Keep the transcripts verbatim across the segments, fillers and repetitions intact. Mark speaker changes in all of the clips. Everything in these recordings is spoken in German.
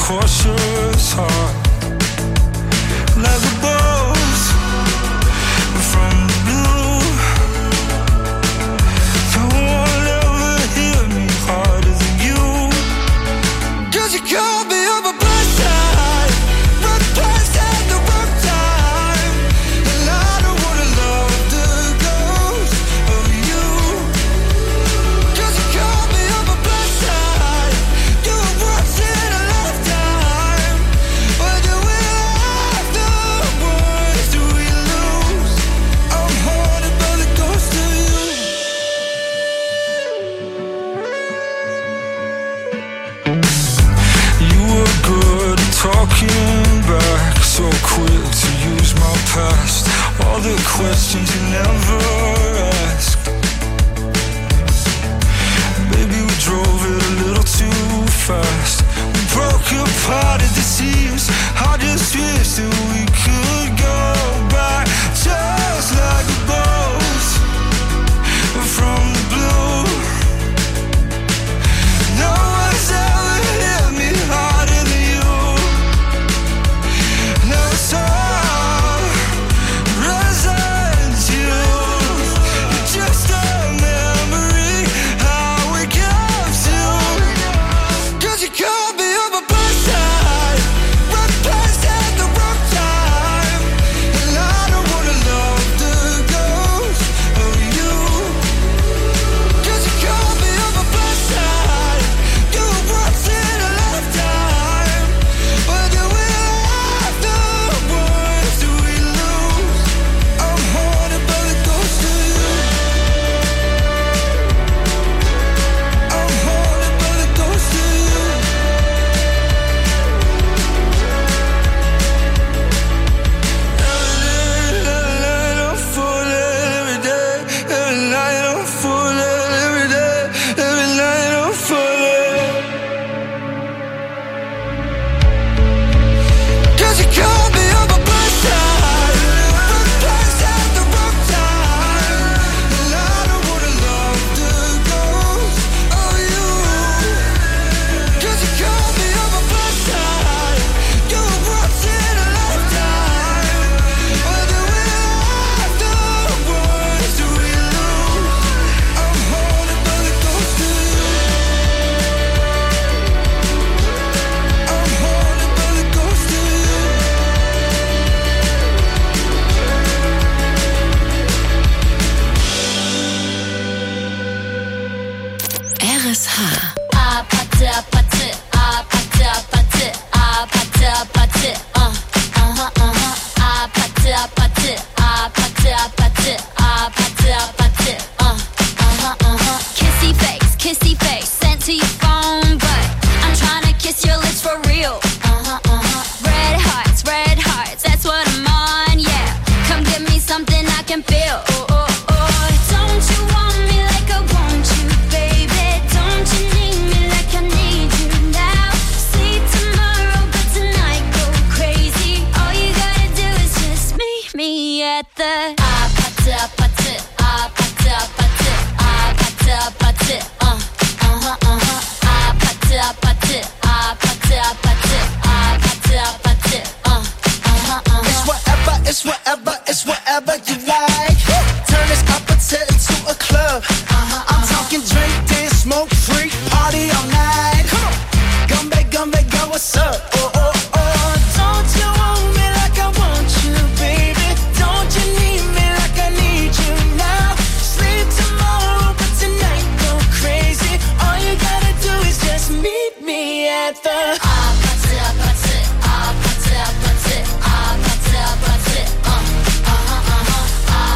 Speaker 1: cautious heart. Like a bolt from the blue. No one ever hit me harder than you. 'Cause you called me on my bad side, wrong place at the wrong time. And I don't wanna love the ghost of you. 'Cause you called me on my bad side. You were once in a lifetime. But do we have the ones do we lose? I'm haunted by the ghost of you. You were good at talking back, so quick to use my past. All the questions you never asked. Maybe we drove it a little too fast. We broke apart at the seams. I just wish that we could go back, just like a bolt from the blue. No one's ever hit me harder than you. Now it's all resent you. You're just a memory I wake up to. 'Cause you called me on my bad side, wrong place at the wrong time. And I don't wanna love the ghost of you. 'Cause you called me on my bad side. You were once in a lifetime. But do we have the ones do we lose? I'm haunted by the ghost of you. I'm haunted by the ghost of you. Every night I'm falling, every day. Every night I'm falling, every day. Every night I'm falling. 'Cause you called me on my bad side, wrong place at the wrong time. And I don't wanna love the ghost of you. 'Cause you called me on my bad side. You were once in a lifetime. But do we have the ones do we lose? I'm haunted by the ghost of you. I'm haunted by the ghost of you.
Speaker 2: R S H.
Speaker 3: Apatı apatı, apatı apatı, apatı apatı, uh, aha aha. Apatı apatı, apatı apatı, apatı apatı, uh, aha aha. Kissy face, kissy face, sent to your phone, but I'm tryna kiss your lips for real. Uh-huh, uh-huh. Red hearts, red hearts, that's what I'm on, yeah. Come give me something I can feel. Oh, oh, oh. Don't you want me like I want you, baby? Don't you need me like I need you now? Sleep tomorrow, but tonight go crazy. All you gotta do is just meet me at the apatı apatı, apatı apatı, apatı apatı, uh, aha aha. Apatı apatı, apatı apatı, apatı apatı, uh, aha aha.
Speaker 4: It's whatever, it's whatever, it's whatever you like. Turn this opposite into a club. I'm talking drink, dance, smoke, freak, party all night. Come on, Gumbe, Gumbe, go, what's up? Oh, oh, oh. Don't you want me like I want you, baby? Don't you need me like I need you now? Sleep tomorrow, but tonight go crazy. All you gotta do is just meet me at the
Speaker 3: Apatı apatı, apatı apatı, apatı apatı, uh, aha aha.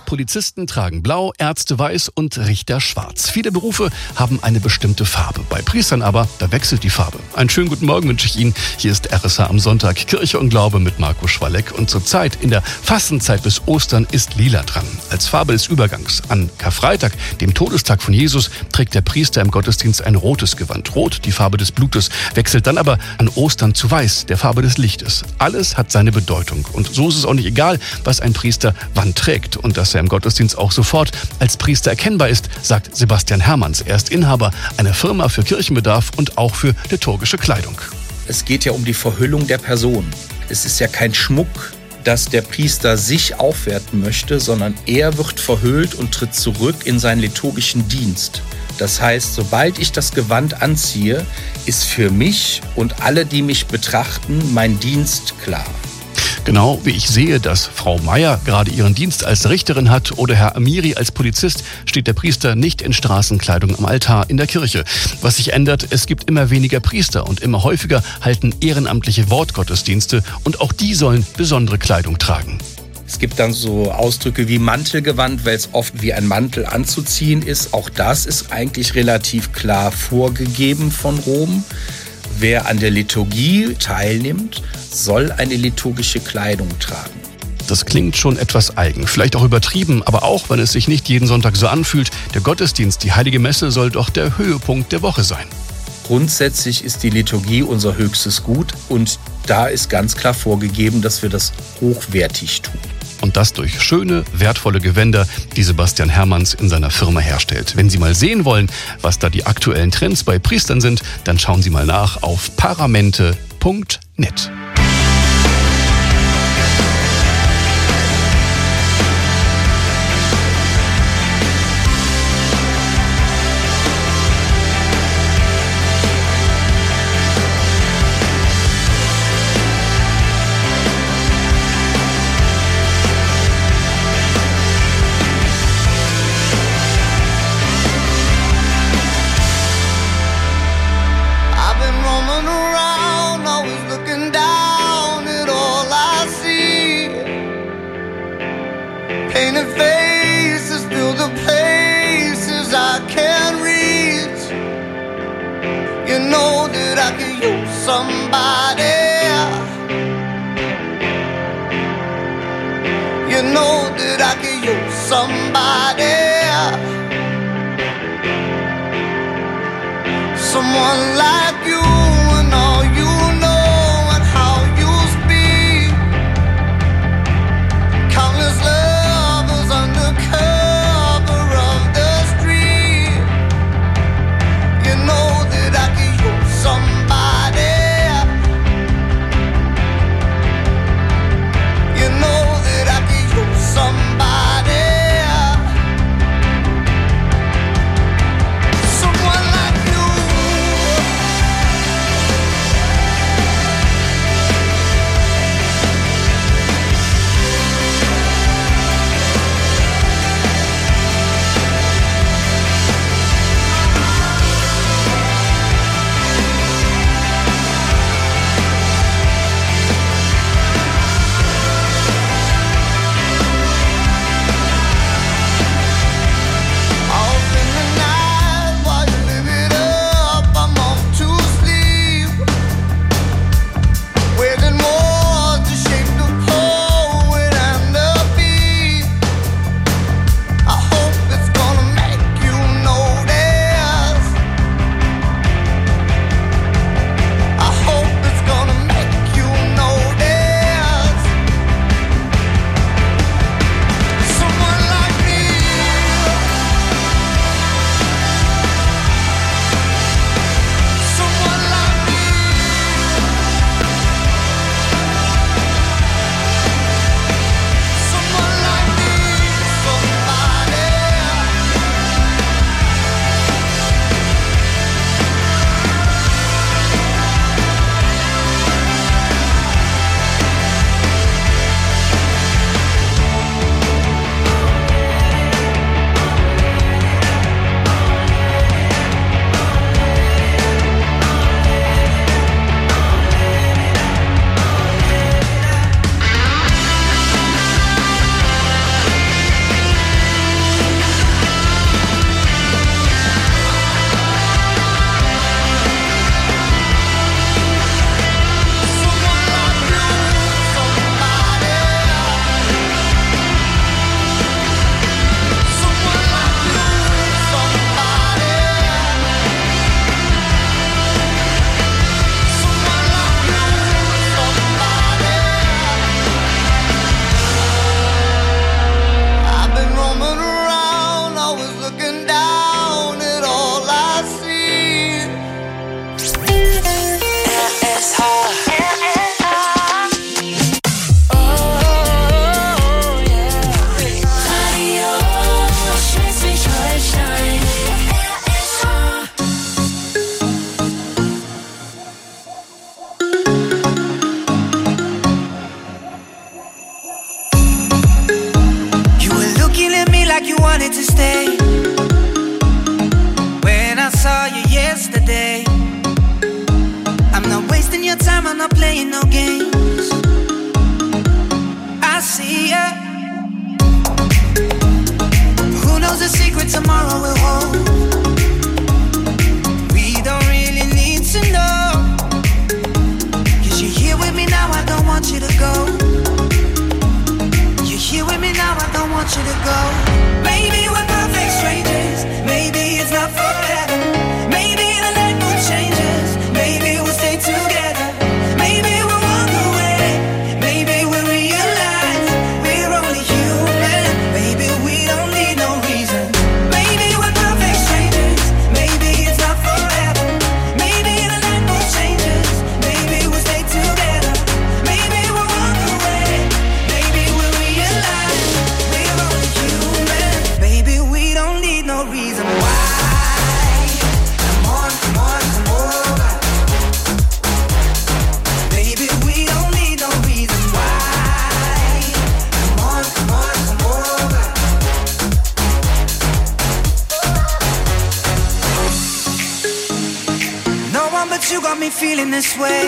Speaker 5: Polizisten tragen blau, Ärzte weiß und Richter schwarz. Viele Berufe haben eine bestimmte Farbe. Bei Priestern aber, da wechselt die Farbe. Einen schönen guten Morgen wünsche ich Ihnen. Hier ist R S H am Sonntag, Kirche und Glaube mit Marco Schwalleck. Und zur Zeit, in der Fastenzeit bis Ostern, ist Lila dran. Als Farbe des Übergangs. An Karfreitag, dem Todestag von Jesus, trägt der Priester im Gottesdienst ein rotes Gewand. Rot, die Farbe des Blutes, wechselt dann aber an Ostern zu Weiß, der Farbe des Lichtes. Alles hat seine Bedeutung. Und so ist es auch nicht egal, was ein Priester wann trägt. Und dass er im Gottesdienst auch sofort als Priester erkennbar ist, sagt Sebastian Hermanns. Er ist Inhaber einer Firma für Kirchenbedarf und auch für liturgische Kleidung.
Speaker 6: Es geht ja um die Verhüllung der Person. Es ist ja kein Schmuck, dass der Priester sich aufwerten möchte, sondern er wird verhüllt und tritt zurück in seinen liturgischen Dienst. Das heißt, sobald ich das Gewand anziehe, ist für mich und alle, die mich betrachten, mein Dienst klar.
Speaker 5: Genau wie ich sehe, dass Frau Meier gerade ihren Dienst als Richterin hat oder Herr Amiri als Polizist, steht der Priester nicht in Straßenkleidung am Altar in der Kirche. Was sich ändert, es gibt immer weniger Priester und immer häufiger halten ehrenamtliche Wortgottesdienste und auch die sollen besondere Kleidung tragen.
Speaker 6: Es gibt dann so Ausdrücke wie Mantelgewand, weil es oft wie ein Mantel anzuziehen ist. Auch das ist eigentlich relativ klar vorgegeben von Rom. Wer an der Liturgie teilnimmt, soll eine liturgische Kleidung tragen.
Speaker 5: Das klingt schon etwas eigen, vielleicht auch übertrieben, aber auch wenn es sich nicht jeden Sonntag so anfühlt, der Gottesdienst, die Heilige Messe soll doch der Höhepunkt der Woche sein.
Speaker 6: Grundsätzlich ist die Liturgie unser höchstes Gut und da ist ganz klar vorgegeben, dass wir das hochwertig tun.
Speaker 5: Und das durch schöne, wertvolle Gewänder, die Sebastian Hermanns in seiner Firma herstellt. Wenn Sie mal sehen wollen, was da die aktuellen Trends bei Priestern sind, dann schauen Sie mal nach auf paramente punkt net.
Speaker 4: Painted faces fill the places I can't reach. You know that I could use somebody. You know that I could use somebody. Someone like you and all you know and how you speak. Countless lovers under cover of the street. You know that I could use somebody. You know that I could use somebody. Someone like you.
Speaker 7: like you wanted to stay. When I saw you yesterday, I'm not wasting your time, I'm not playing no games. I see ya. Who knows the secret tomorrow will hold? We don't really need to know. Cause you're here with me now, I don't want you to go. You're here with me now, I don't want you to go. Maybe we're perfect strangers, maybe it's not forever. Maybe the night mood changes, maybe we'll stay together. Maybe we'll walk away, maybe we'll realize we're only human. Maybe we don't need no reason. Maybe we're perfect strangers, maybe it's not forever. Maybe the night mood changes, maybe we'll stay together. Maybe we'll walk away, maybe we'll realize we're only human. Maybe we don't need no reason why. Come on, come on, come over. Maybe we don't need no reason why. Come on, come on, come over. No one but you got me feeling this way.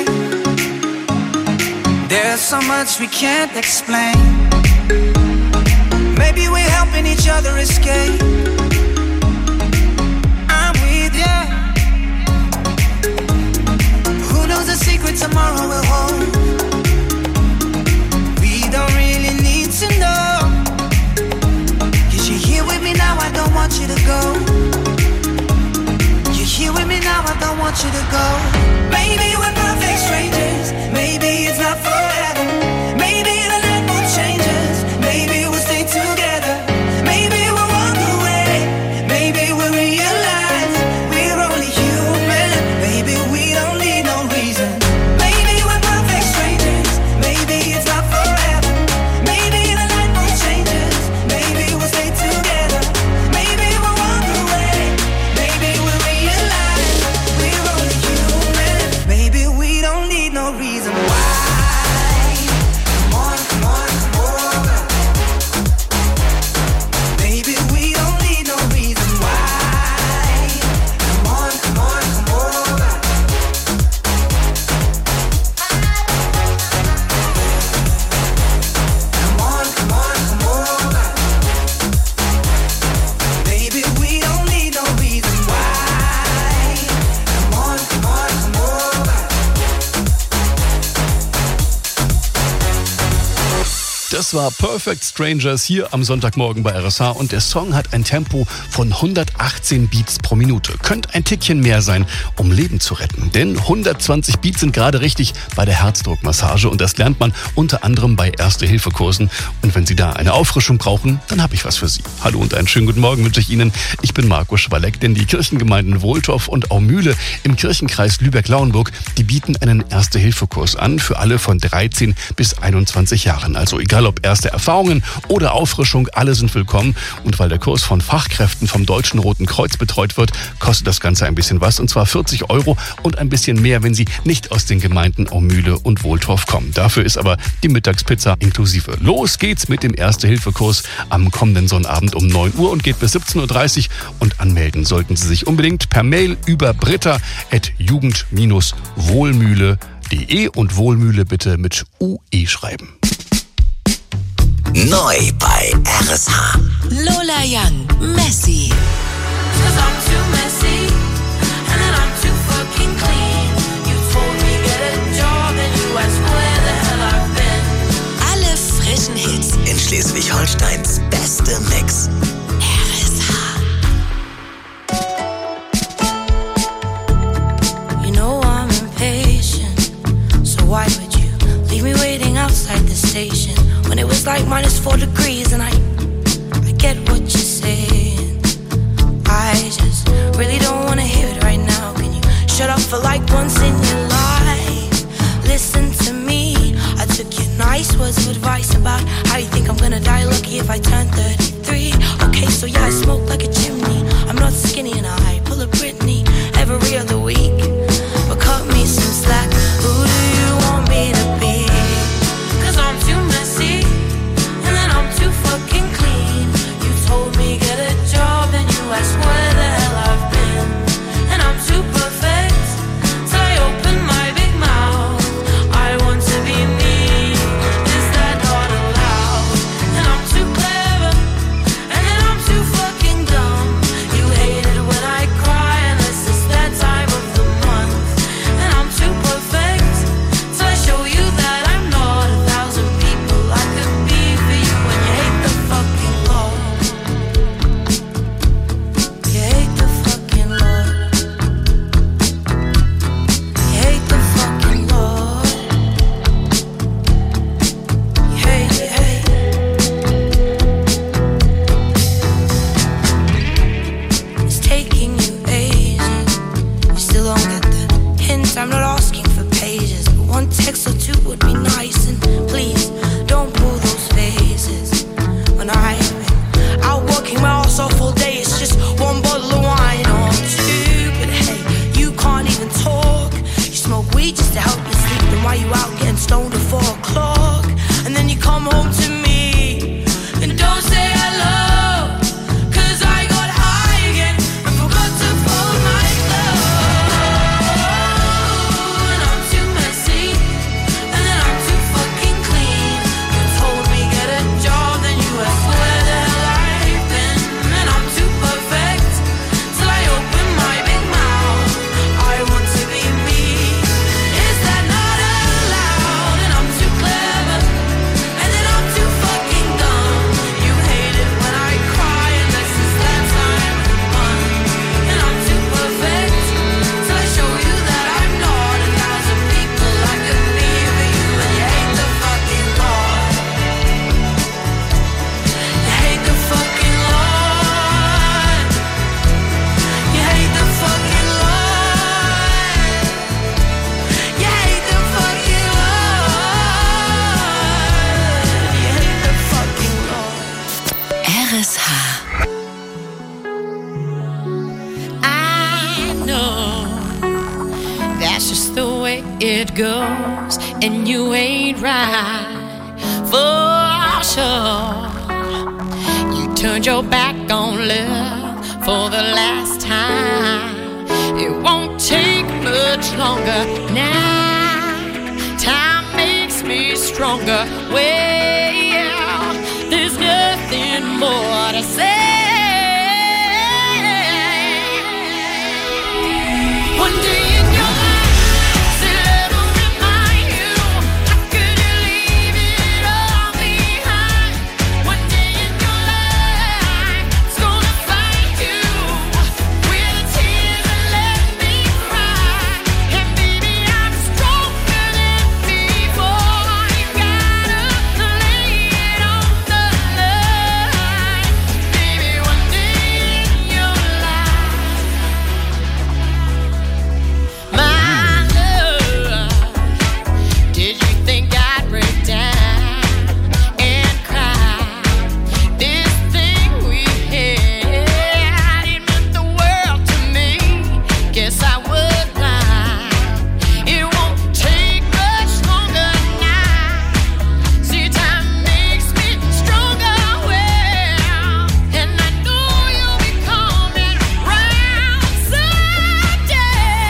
Speaker 7: There's so much we can't explain. Maybe we're helping each other escape. I'm with ya. Who knows the secret tomorrow will hold? We don't really need to know. Cause you're here with me now, I don't want you to go. You're here with me now, I don't want you to go. Maybe we're perfect strangers, maybe it's not forever. Maybe the night mood changes, maybe we'll stay together. Maybe we'll walk away, maybe we'll realize we're only human. Maybe we don't need no reason. Maybe we're perfect strangers, maybe it's not forever. Maybe the night mood changes, maybe we'll stay together. Maybe we'll walk away, maybe we'll realize we're only human. Maybe we don't need no reason why. Come on, come on, come over. Maybe we don't need no reason why. Come on, come on, come over. Come on, come on, come over. Maybe we don't need no reason why. Come on, come on, come over.
Speaker 5: Das war Perfect Strangers hier am Sonntagmorgen bei R S H und der Song hat ein Tempo von hundertachtzehn Beats pro Minute. Könnte ein Tickchen mehr sein, um Leben zu retten. Denn hundertzwanzig Beats sind gerade richtig bei der Herzdruckmassage und das lernt man unter anderem bei Erste-Hilfe-Kursen. Und wenn Sie da eine Auffrischung brauchen, dann habe ich was für Sie. Hallo und einen schönen guten Morgen wünsche ich Ihnen. Ich bin Marco Schwalek, denn die Kirchengemeinden Wohltorf und Aumühle im Kirchenkreis Lübeck-Lauenburg, die bieten einen Erste-Hilfe-Kurs an für alle von dreizehn bis einundzwanzig Jahren. Also egal ob erste Erfahrungen oder Auffrischung, alle sind willkommen. Und weil der Kurs von Fachkräften vom Deutschen Roten Kreuz betreut wird, kostet das Ganze ein bisschen was. Und zwar vierzig Euro und ein bisschen mehr, wenn Sie nicht aus den Gemeinden Aumühle und Wohltorf kommen. Dafür ist aber die Mittagspizza inklusive. Los geht's mit dem Erste-Hilfe-Kurs am kommenden Sonnabend um neun Uhr und geht bis siebzehn Uhr dreißig. Und anmelden sollten Sie sich unbedingt per Mail über britta at jugend wohlmühle punkt de und Wohlmühle bitte mit U E schreiben.
Speaker 8: Neu bei R S H.
Speaker 2: Lola Young, Messy.
Speaker 9: Cause I'm too messy, and then I'm too fucking clean. You told me get a job and you asked where the hell I've been.
Speaker 2: Alle frischen Hits.
Speaker 8: In Schleswig-Holsteins beste Mix.
Speaker 2: R S H.
Speaker 9: You know I'm impatient, so why would you leave me waiting outside the station when it was like minus four degrees? And I, I get what you're saying. I just really don't wanna hear it right now. Can you shut up for like once in your life? Listen to me. I took your nice words of advice about how you think I'm gonna die lucky if I turn thirty-three. Okay, so yeah, I smoke like a chimney. I'm not skinny and I pull a Britney every other week. But cut me some slack. Who do you want me to be? Cause I'm too messy, and then I'm too fucking clean. You told me
Speaker 10: it goes, and you ain't right for sure. You turned your back on love for the last time. It won't take much longer now. Time makes me stronger. Well, there's nothing more to say. One day in your life, said I'll remind you. How could you leave it all behind? One day in your life, it's gonna find you with the tears that let me cry. And baby, I'm stronger than before. You gotta lay it on the line, baby. One day in your life. My love, did you think I'd break down and cry? This thing we had, it meant the world to me. Guess I was blind. It won't take much longer now. See, time makes me stronger. Well, and I know you'll be coming round someday.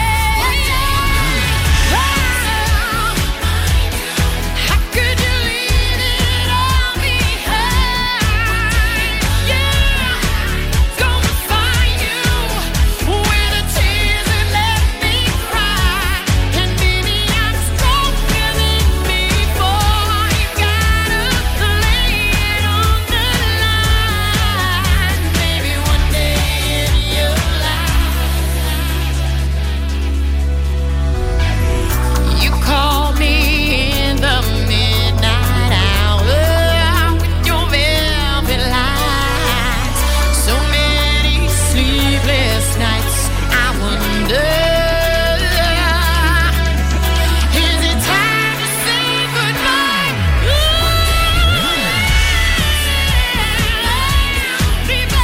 Speaker 10: How could you leave it all behind? Yeah, it's gonna find you with the tears that let me cry. And baby, I'm stronger than before. You gotta lay it on the line, baby. One day in your life, you call me in the midnight hour with your velvet lights. So many sleepless nights, I wonder, is it time to say goodbye? Baby,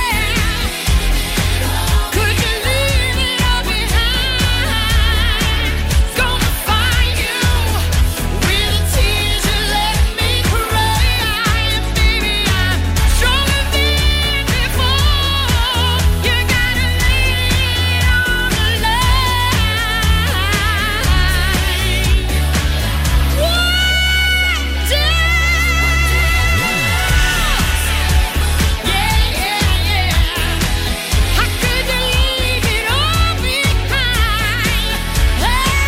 Speaker 10: could you leave it all behind? It's gonna find you with the tears that let me cry. And baby, I'm stronger than before. You gotta lay it on the line. One day. Yeah, yeah, yeah. How could you leave it all behind? Oh,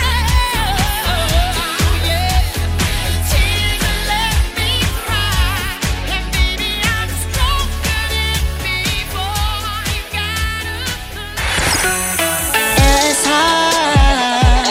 Speaker 10: yeah. Tears that let me cry. And baby, I'm stronger than before. You gotta
Speaker 9: It's hard.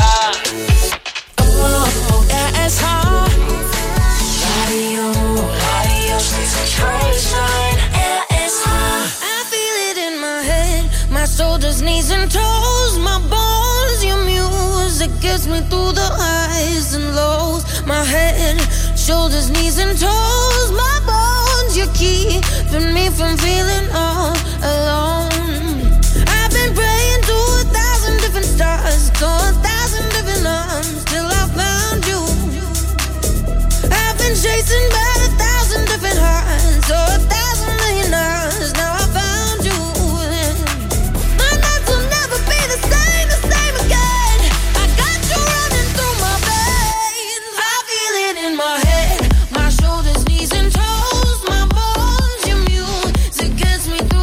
Speaker 9: Oh, it's hard. Radio, radio concentration. It's hard. I feel it in my head, my shoulders, knees, and toes, my bones. Your music gets me through the highs and lows. My head, shoulders, knees, and toes, my bones. You're keeping me from feeling all alone. I've been praying to a thousand different stars, to a thousand different arms, till I found you. I've been chasing by a thousand different hearts, so a thousand million hours. Now I found you. My nights will never be the same, the same again. I got you running through my veins. I feel it in my head, my shoulders, knees, and toes, my bones. Your music gets me through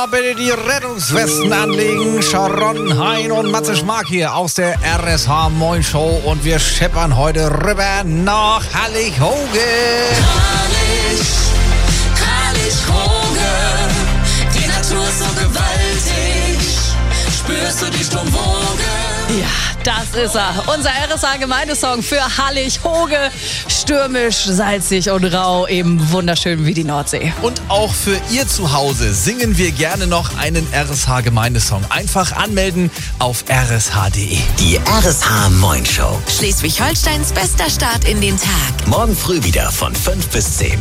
Speaker 11: mal bitte die Rettungswesten anlegen. Sharon, Hein und Matze Schmark hier aus der R S H Moin Show. Und wir scheppern heute rüber nach Hallig-Hoge.
Speaker 2: Hallig, Hallig-Hoge, die Natur ist so gewaltig. Spürst du die Sturmwoge?
Speaker 12: Ja, das ist er. Unser R S H-Gemeindesong für Hallig-Hoge. Stürmisch, salzig und rau, eben wunderschön wie die Nordsee.
Speaker 13: Und auch für ihr zu Hause singen wir gerne noch einen R S H-Gemeindesong. Einfach anmelden auf r s h punkt d e.
Speaker 8: Die R S H Moin Show.
Speaker 2: Schleswig-Holsteins bester Start in den Tag.
Speaker 8: Morgen früh wieder von fünf bis zehn.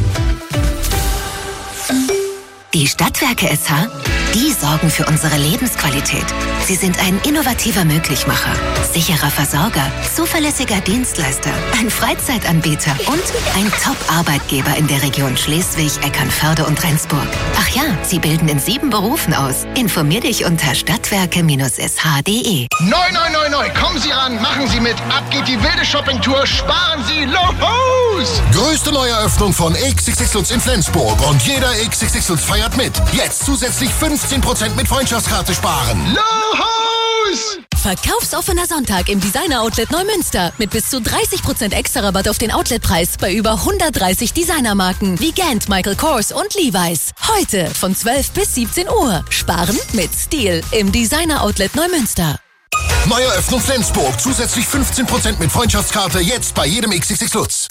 Speaker 14: Die Stadtwerke S H, die sorgen für unsere Lebensqualität. Sie sind ein innovativer Möglichmacher, sicherer Versorger, zuverlässiger Dienstleister, ein Freizeitanbieter und ein Top-Arbeitgeber in der Region Schleswig, Eckernförde und Rendsburg. Ach ja, sie bilden in sieben Berufen aus. Informier dich unter stadtwerke Bindestrich s h punkt d e.
Speaker 15: Neu, neu, neu, neu. Kommen Sie ran, machen Sie mit. Ab geht die wilde Shoppingtour. Sparen Sie los!
Speaker 16: Größte Neueröffnung von X X X Lutz in Flensburg. Und jeder X X X Lutz feiert mit. Jetzt zusätzlich fünfzehn Prozent mit Freundschaftskarte sparen.
Speaker 15: Los!
Speaker 17: Verkaufsoffener Sonntag im Designer-Outlet Neumünster. Mit bis zu dreißig Prozent extra Rabatt auf den Outletpreis bei über hundertdreißig Designermarken wie Gant, Michael Kors und Levi's. Heute von zwölf bis siebzehn Uhr. Sparen mit Stil im Designer-Outlet Neumünster.
Speaker 16: Neueröffnung Flensburg. Zusätzlich fünfzehn Prozent mit Freundschaftskarte. Jetzt bei jedem X X X Lutz.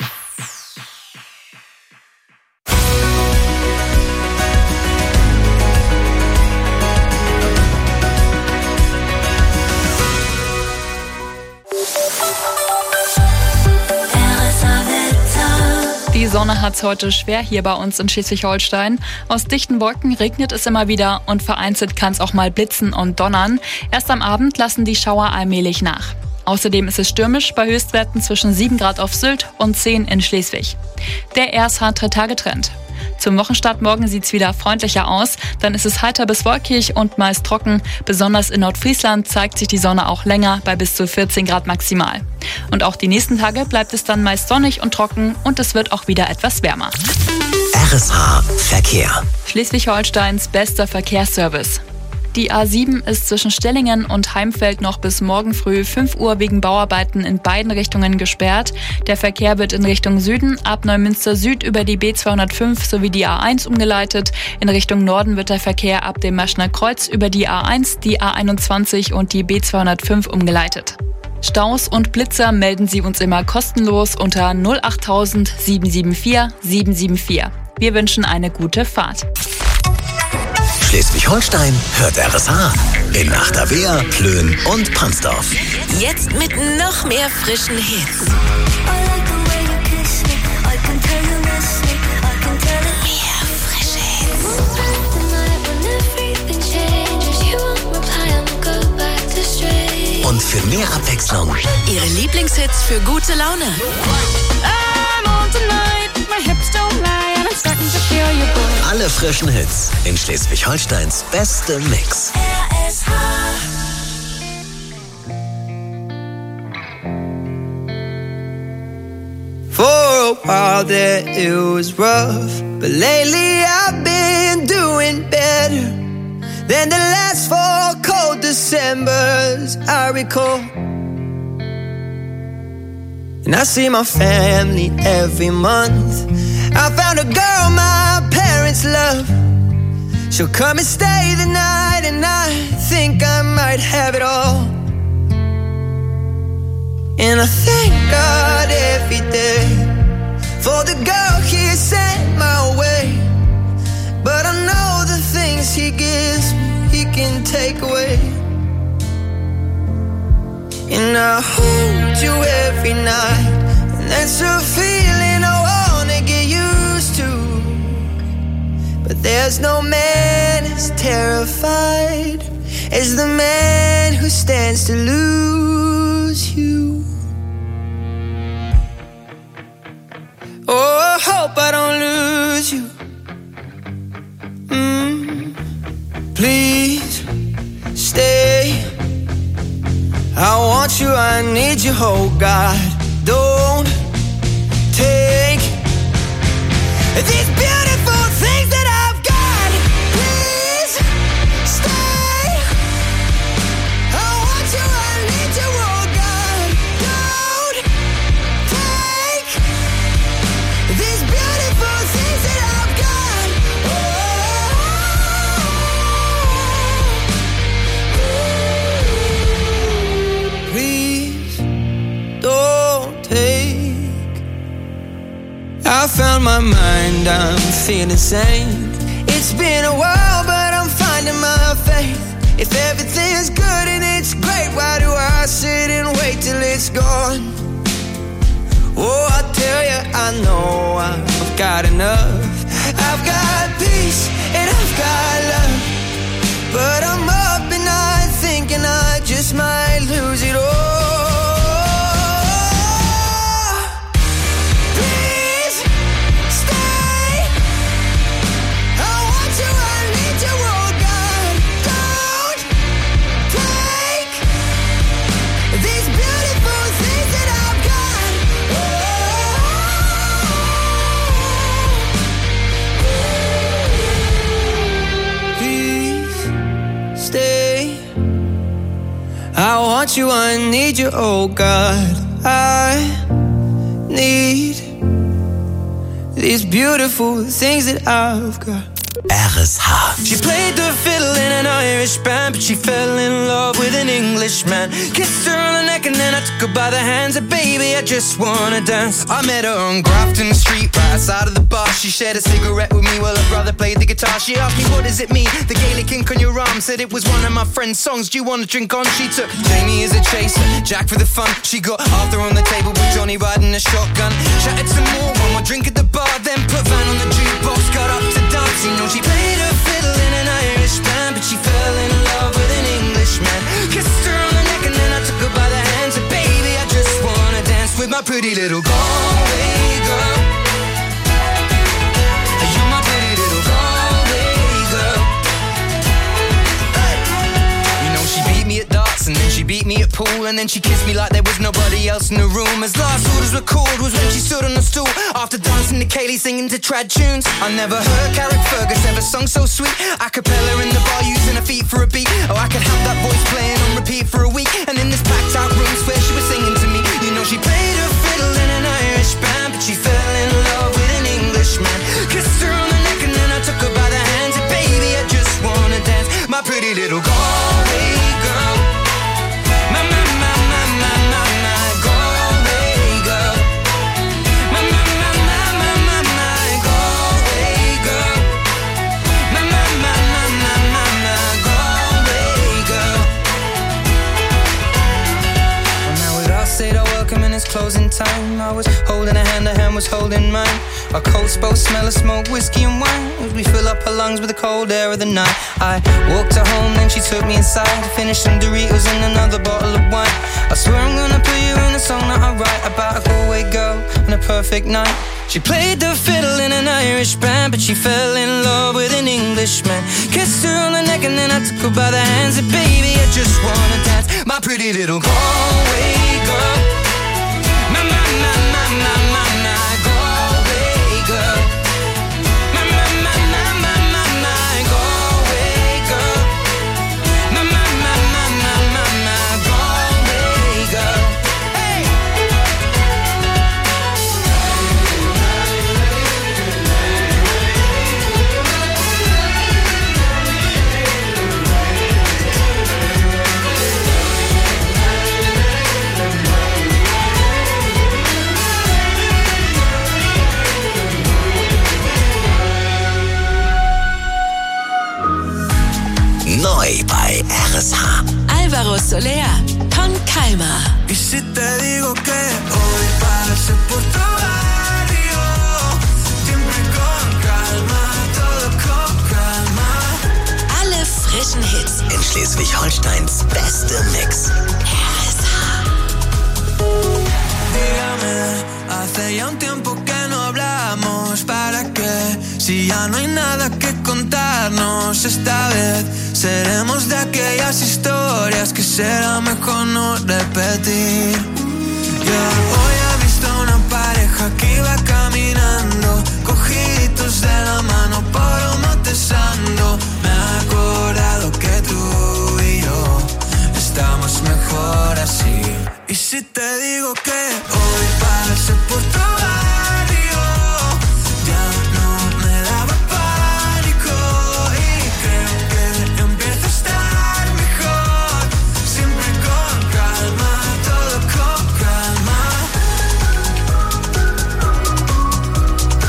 Speaker 18: Die Sonne hat's heute schwer hier bei uns in Schleswig-Holstein. Aus dichten Wolken regnet es immer wieder und vereinzelt kann es auch mal blitzen und donnern. Erst am Abend lassen die Schauer allmählich nach. Außerdem ist es stürmisch bei Höchstwerten zwischen sieben Grad auf Sylt und zehn in Schleswig. Der R S H-Drei-Tage-Trend. Zum Wochenstart morgen sieht's wieder freundlicher aus. Dann ist es heiter bis wolkig und meist trocken. Besonders in Nordfriesland zeigt sich die Sonne auch länger bei bis zu vierzehn Grad maximal. Und auch die nächsten Tage bleibt es dann meist sonnig und trocken und es wird auch wieder etwas wärmer.
Speaker 8: R S H Verkehr.
Speaker 18: Schleswig-Holsteins bester Verkehrsservice. Die A sieben ist zwischen Stellingen und Heimfeld noch bis morgen früh fünf Uhr wegen Bauarbeiten in beiden Richtungen gesperrt. Der Verkehr wird in Richtung Süden ab Neumünster Süd über die B zweihundertfünf sowie die A eins umgeleitet. In Richtung Norden wird der Verkehr ab dem Maschner Kreuz über die A eins, die A einundzwanzig und die B zweihundertfünf umgeleitet. Staus und Blitzer melden Sie uns immer kostenlos unter null achttausend sieben sieben vier sieben sieben vier. Wir wünschen eine gute Fahrt.
Speaker 8: Schleswig-Holstein hört R S H. In Achterwehr, Plön und Pansdorf.
Speaker 2: Jetzt mit noch mehr frischen Hits. Mehr frische Hits.
Speaker 8: Und für mehr Abwechslung
Speaker 2: Ihre Lieblingshits für gute Laune.
Speaker 8: alle frischen Hits in Schleswig-Holsteins beste Mix.
Speaker 2: R S H.
Speaker 4: For a while there it was rough, but lately I've been doing better than the last four cold Decembers I recall. And I see my family every month. I found a girl my parents love. She'll come and stay the night, and I think I might have it all. And I thank God every day for the girl He sent my way. But I know the things He gives me, He can take away. And I hold you every night, and that's a feeling I wanna get used to. But there's no man as terrified as the man who stands to lose you. Oh, I hope I don't lose you. Mm, please stay. I want you, I need you, oh God. Don't take these beautiful things that I've got. Please
Speaker 19: I found my mind, I'm feeling sane. It's been a while, but I'm finding my faith. If everything's good and it's great, why do I sit and wait till it's gone? Oh, I tell you, I know I've got enough. I've got peace and I've got love, but I'm up and I'm thinking I just might lose it all. Please stay. I want you, I need you, oh God. Don't take these beautiful things that I've got. Please stay. I want you, I need you, oh God. I need these beautiful things that I've got.
Speaker 8: R S H.
Speaker 19: She played the fiddle in an Irish band, but she fell in love with an Englishman. Kissed her on the neck and then I took her by the hands. And baby, I just wanna dance. I met her on Grafton Street, right outside of the bar. She shared a cigarette with me while her brother played the guitar. She asked me, what does it mean? The Gaelic ink on your arm. Said it was one of my friend's songs. Do you want to drink on? She took Jamie as a chaser, Jack for the fun. She got Arthur on the table with Johnny riding a shotgun. Chatted some more, one more drink at the bar. Then put Van on the jukebox, got up to dance. You know she played her fiddle in an Irish band, but she fell in love with an Englishman. Kissed her on the neck and then I took her by the hands. And baby, I just wanna dance with my pretty little Galway girl. You're my pretty little Galway girl. Hey. You know she beat me at darts and then she beat me at pool, and then she kissed me like there was nobody else in the room. As last orders were called was when she stood on the stool after dancing to Kaylee singing to trad tunes. I never heard Carrick Fergus ever sung so sweet. A cappella in the bar using her feet for a beat. Oh, I could have that voice playing on repeat for a week. And in this packed out room where she was singing to me. You know she played her fiddle in an Irish band, but she fell in love with an Englishman. Kissed her on the neck and then I took her by the hands. And baby, I just wanna dance, my pretty little Galway girl. My, my, my, my, my, my, my Galway girl. My, my, my, my, my, my, my Galway girl. My, my, my, my, my, my, my Galway girl. Well, now we'd all said our welcome and it's closing time. I was holding her hand, her hand was holding mine. Our coats both smell of smoke, whiskey and wine, as we fill up her lungs with the cold air of the night. I walked her home, then she took me inside, finished some Doritos and another bottle of wine. I swear I'm gonna put you in a song that I write about a Galway girl and a perfect night. She played the fiddle in an Irish band, but she fell in love with an Englishman. Kissed her on the neck and then I took her by the hands. And baby, I just wanna dance, my pretty little Galway girl. My, my, my, my, my, my, my Galway girl. My, my, my, my, my, my, my Galway girl. My, my, my, my, my, my, my Galway girl. Hey!
Speaker 8: Neu bei R S H.
Speaker 17: Álvaro Soler, con calma.
Speaker 19: Y si te digo que hoy pasé por tu barrio, siempre con calma, todo con calma.
Speaker 17: Alle frischen Hits
Speaker 8: In Schleswig-Holsteins beste Mix.
Speaker 17: R S H.
Speaker 19: Dígame, hace ya un tiempo que no hablamos. ¿Para qué? Si ya no hay nada que contarnos esta vez, seremos de aquellas historias que será mejor no repetir. Yo hoy he visto una pareja que iba caminando, cogiditos de la mano por un matesando. Me he acordado que tú y yo estamos mejor así. Y si te digo que hoy pasé por tu barrio, ya no me daba pánico y creo que empieza a estar mejor. Siempre con calma, todo con calma.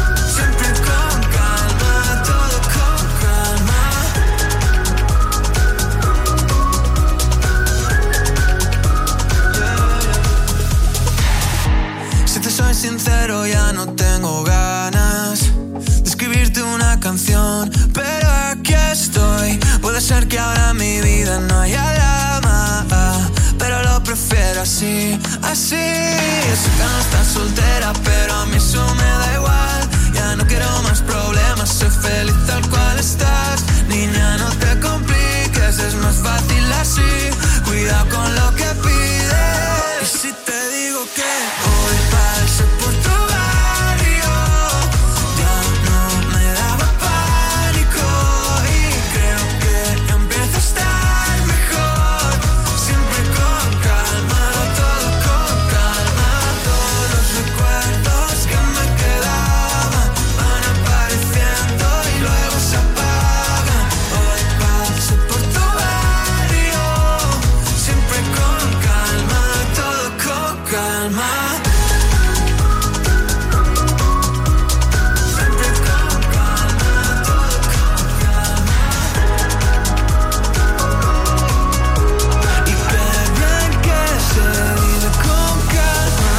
Speaker 20: soy sincero, ya no tengo ganas de escribirte una canción, pero aquí estoy. Puede ser que ahora en mi vida no haya drama, pero lo prefiero así, así. Sé que no estás soltera, pero a mí eso me da igual. Ya no quiero más problemas, soy feliz tal cual estás. Niña, no te compliques, es más fácil así. Cuidado con lo que pides. Y si te digo que hoy pasé por tu barrio, ya no me daba pánico. Y creo que ya empieza a estar mejor. Siempre con calma, todo con calma. Todos los recuerdos que me quedaban van apareciendo y luego se apagan. Hoy pasé por tu barrio, siempre con calma, todo con calma. Siempre con calma, todo con calma. Y qué bien que se vive con calma.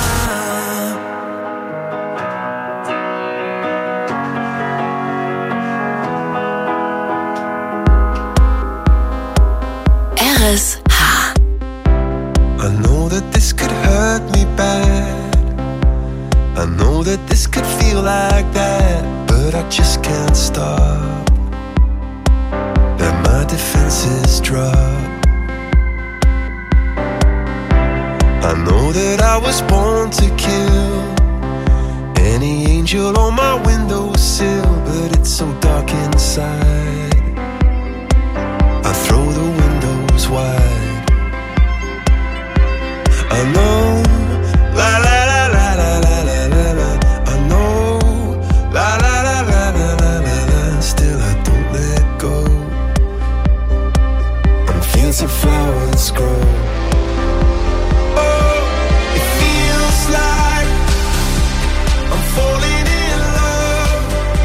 Speaker 17: R S H.
Speaker 21: I know that this could hurt me bad. I know that this could feel like that, but I just can't stop. Let my defenses drop. I know that I was born to kill any angel on my windowsill, but it's so dark inside. I throw the windows wide. I know, la la la la la la la la la. I know, la la la la la la la la. Still I don't let go. And fields of flowers grow. Oh, it feels like I'm falling in love.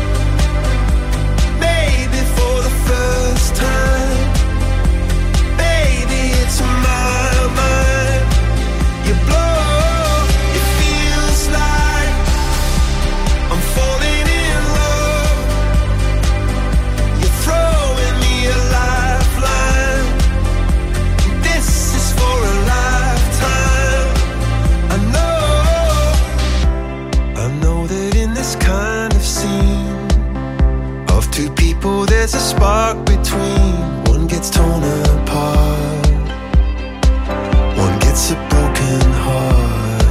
Speaker 21: Maybe for the first time. Baby, it's my mind. You blow, it feels like I'm falling in love. You're throwing me a lifeline. This is for a lifetime. I know, I know that in this kind of scene of two people there's a spark between. One gets torn apart, one gets a broken heart.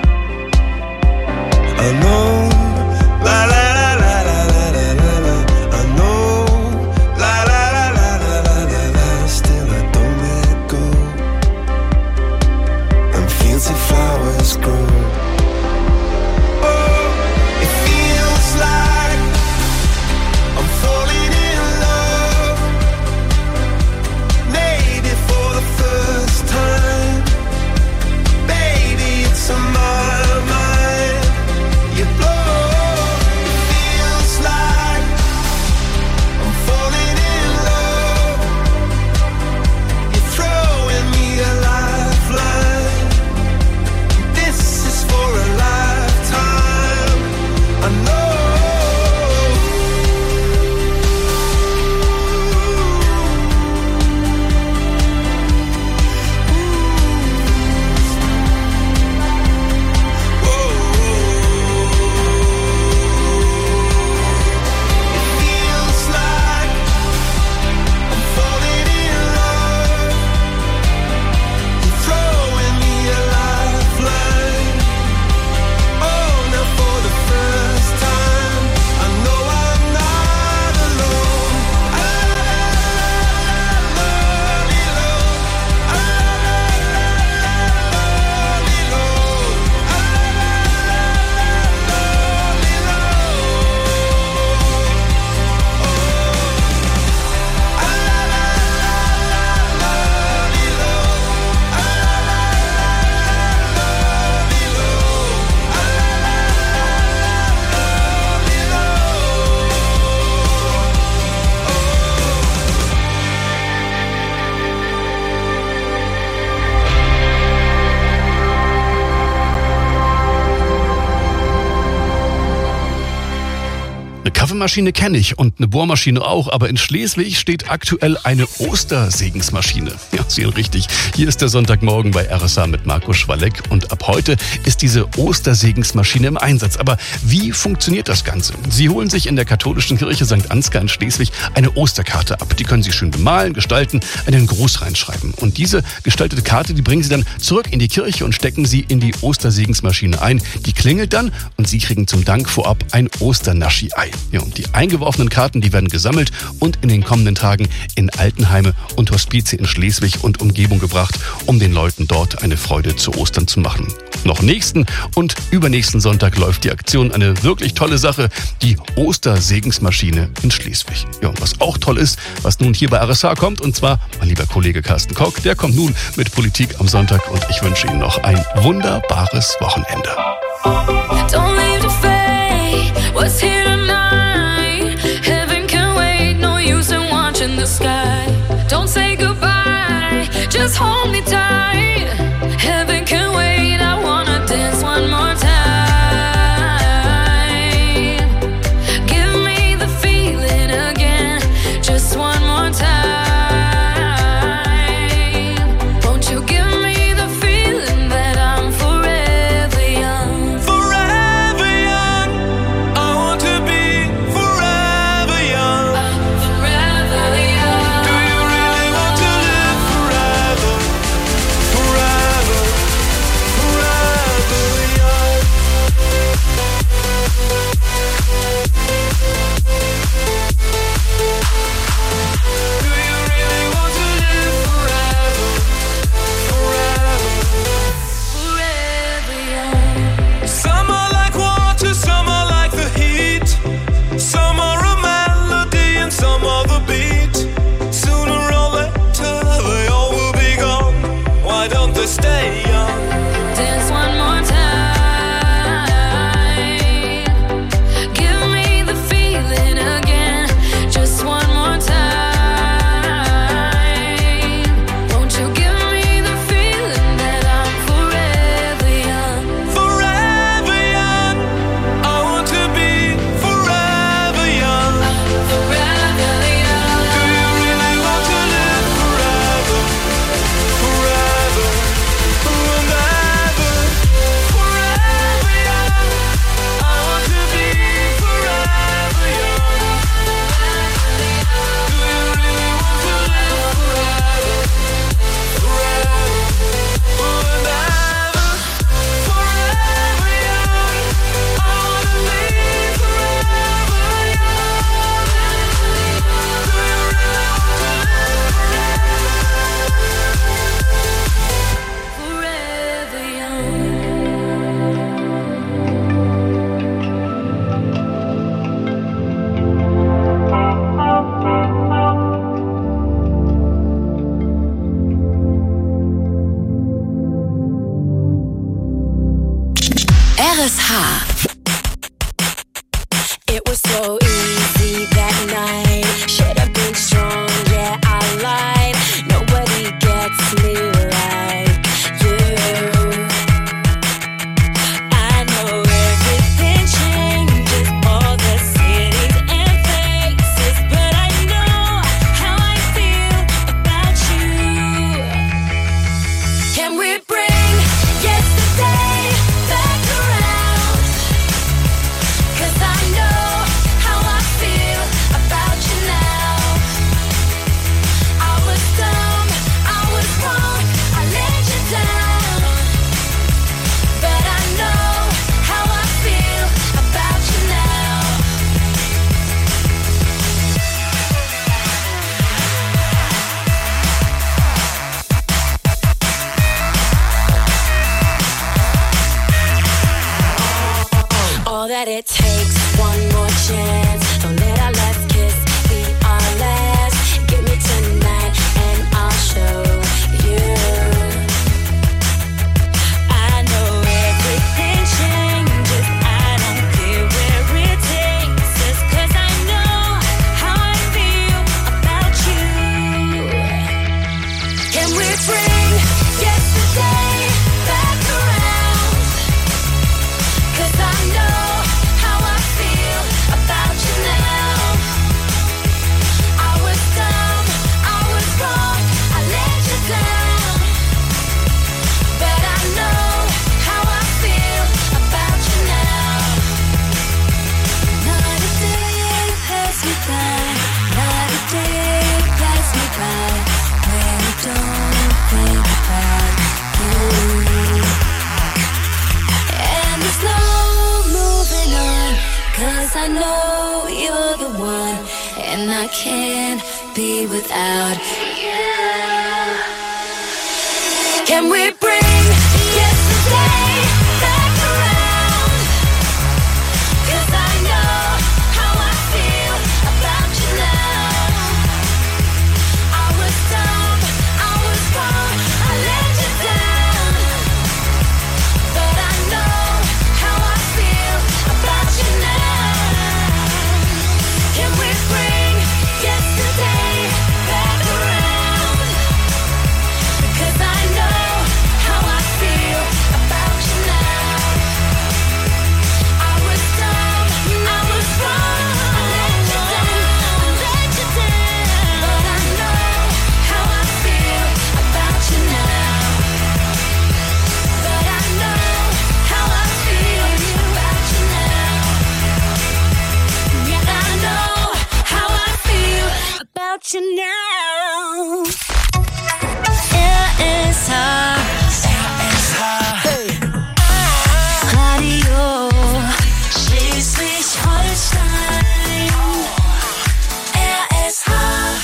Speaker 21: I know, la la la la la la la la la. I know, la la la la la la la la. Still I don't let go. And fields of flowers grow. Oh, it feels like I'm falling in love. Maybe for the first time. Baby, it's on my mind. You blow.
Speaker 5: Eine Kaffeemaschine kenne ich und eine Bohrmaschine auch, aber in Schleswig steht aktuell eine Ostersegensmaschine. Ja, Sie hören richtig. Hier ist der Sonntagmorgen bei R S A mit Marco Schwalleck und ab heute ist diese Ostersegensmaschine im Einsatz. Aber wie funktioniert das Ganze? Sie holen sich in der katholischen Kirche Sankt Ansgar in Schleswig eine Osterkarte ab. Die können Sie schön bemalen, gestalten, einen Gruß reinschreiben. Und diese gestaltete Karte, die bringen Sie dann zurück in die Kirche und stecken sie in die Ostersegensmaschine ein. Die klingelt dann und Sie kriegen zum Dank vorab ein Osternaschi-Ei. Ja, und die eingeworfenen Karten, die werden gesammelt und in den kommenden Tagen in Altenheime und Hospize in Schleswig und Umgebung gebracht, um den Leuten dort eine Freude zu Ostern zu machen. Noch nächsten und übernächsten Sonntag läuft die Aktion, eine wirklich tolle Sache, die Ostersegensmaschine in Schleswig. Ja, und was auch toll ist, was nun hier bei R S A kommt, und zwar mein lieber Kollege Carsten Koch, der kommt nun mit Politik am Sonntag und ich wünsche Ihnen noch ein wunderbares Wochenende.
Speaker 10: Don't leave the fate, what's here tonight? Heaven can wait, no use in watching the sky. Don't say goodbye, just hold me tight. Heaven can wait, I wanna dance one more time. Give me the feeling again, just one more time. Won't you give me the feeling that I'm forever young?
Speaker 20: Forever young. I want to be forever young.
Speaker 10: Forever young.
Speaker 20: Do you really want to live forever? Forever, forever young. Do you really want to live forever? Forever,
Speaker 10: Forever young.
Speaker 20: some are like water, some are like the heat. Some are a melody and some are the beat. Sooner or later they all will be gone. Why don't they stay young?
Speaker 10: Dance one more time. Give me the feeling again, just one more time. Won't you give me the feeling that I'm forever young?
Speaker 20: Forever young. I want to be forever young.
Speaker 10: Forever young.
Speaker 20: Do you really want to live forever? Forever and ever. Forever young. I want to be forever young. Do you really want to live forever? Forever and ever. Forever young. I want to be forever
Speaker 10: Forever young.
Speaker 17: R S H.
Speaker 9: It was so easy that night. Should have been strong, yeah, I lied. Nobody gets me like you. I know everything changes, all the cities and faces, but I know how I feel about you. Can we bring yesterday back around? 'Cause I know how I feel about you now. I was dumb, I was wrong, I let you down. But I know how I feel about you now. All that it takes, one more chance. Don't let our last kiss be our last. Give me tonight and I'll show you. I know everything changes, I don't care where it takes us, 'cause I know how I feel about you. Can we bring yesterday back around? 'Cause I know how I feel about
Speaker 3: 'Cause I know you're the one, and I can't be without you. Can we bring yesterday back around? 'Cause I know how I feel about you now. I was dumb, I was wrong, I let you down. But I know how I feel about you now. Can we bring yesterday back around? Because I know how I feel about you now. I was dumb, I was wrong, I let you down, I let you down. But I know how I feel about you now. But I know how I feel about you now. Yeah, I know how I feel about you now. Er ist hart. Er ist hart. Hey. Radio Schleswig-Holstein. R S H.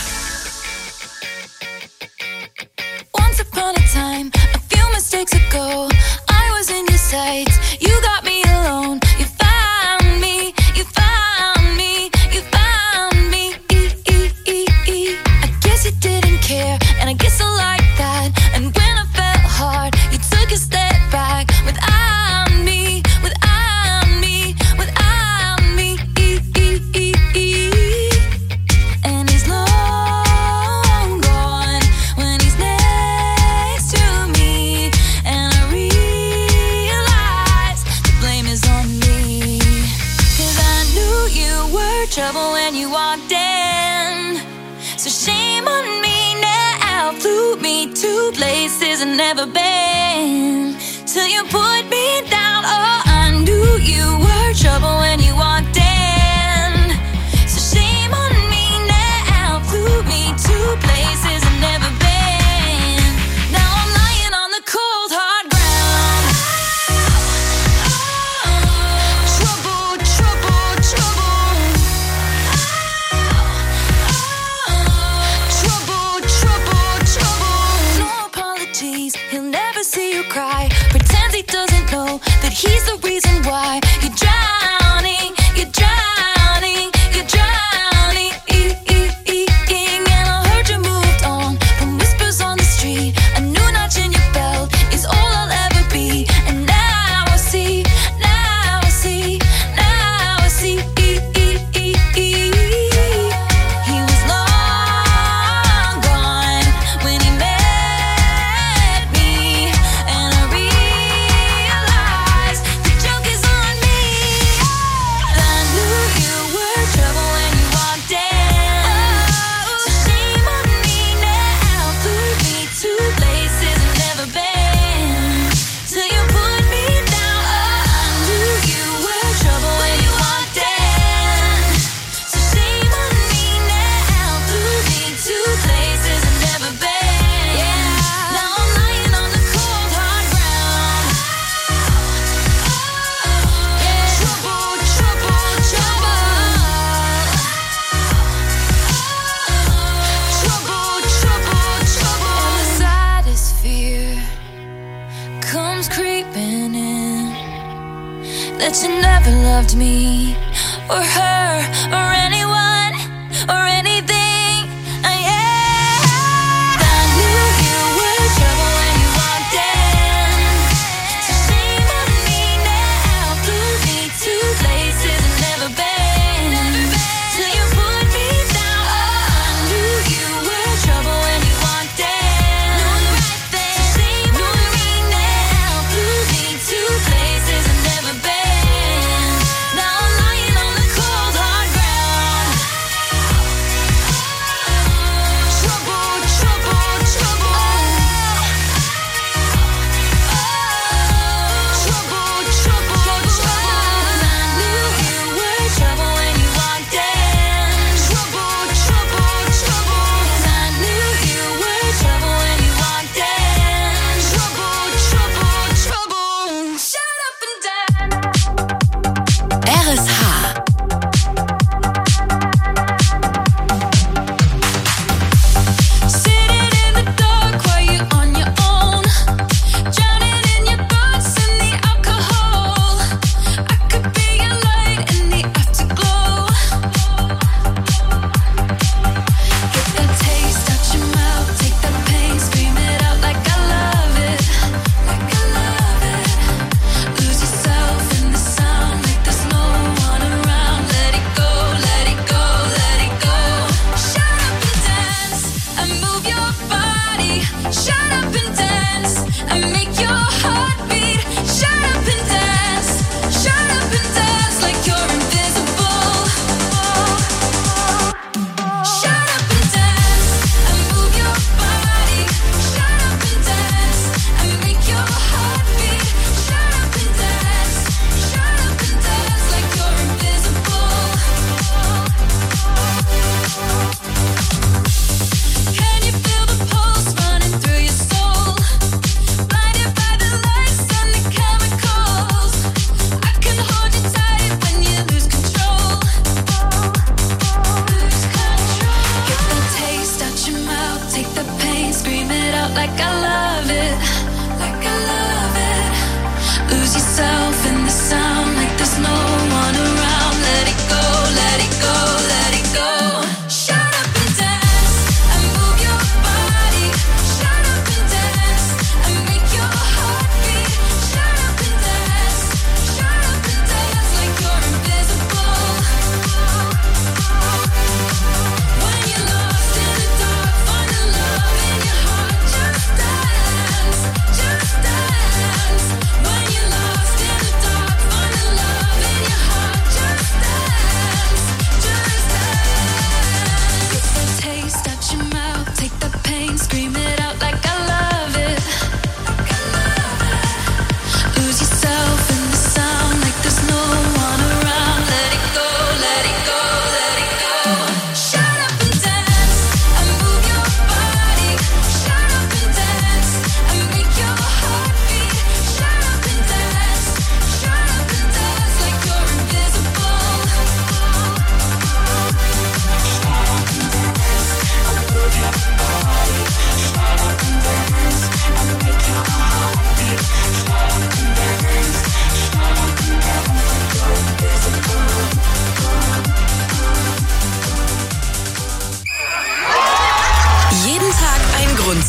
Speaker 9: Once upon a time, a few mistakes ago, I was in your sights. You got me alone. You found me. You found me. You found me. I guess you didn't care, and I guess I like that. And when I felt hard, you took a step back. Without me, without me, without me. And he's long gone when he's next to me. And I realize the blame is on me. 'Cause I knew you were trouble when you walked in. So shame on me now. Flew me to places I've never been. Till you put me down. Oh, I knew you were trouble when you walked in. So shame on me now. Flew me to places I've never been. Now I'm lying on the cold hard ground. Trouble, trouble, trouble. Trouble, trouble, trouble. No apologies, he'll never see you cry. Pretends he doesn't know that he's the reason why you're drowning, you're drowning, you're drowning. And I heard you moved on from whispers on the street. A new notch in your belt is all I'll ever be. And now I see, now I see, now I see. He was long gone when he met me. And I realized the joke is on me. I knew you were trouble when you walked in. So shame on me now. Flew me to places I've never been. Till you put me down. Oh, I knew you were trouble when you walked in. So shame on me now. Flew me to places I've never been. Now I'm lying on the cold hard ground. Trouble, trouble, trouble. Trouble, trouble, trouble. And the saddest fear comes creeping in, that you never loved me or her or anyone or anything. I I knew you were trouble when you walked in. So shame on me now. Flew me to places I've never been. Till you put me down. Oh, I knew you were trouble when you walked in. So shame on me now. Flew me to places I've never been. Now I'm lying on the cold hard ground.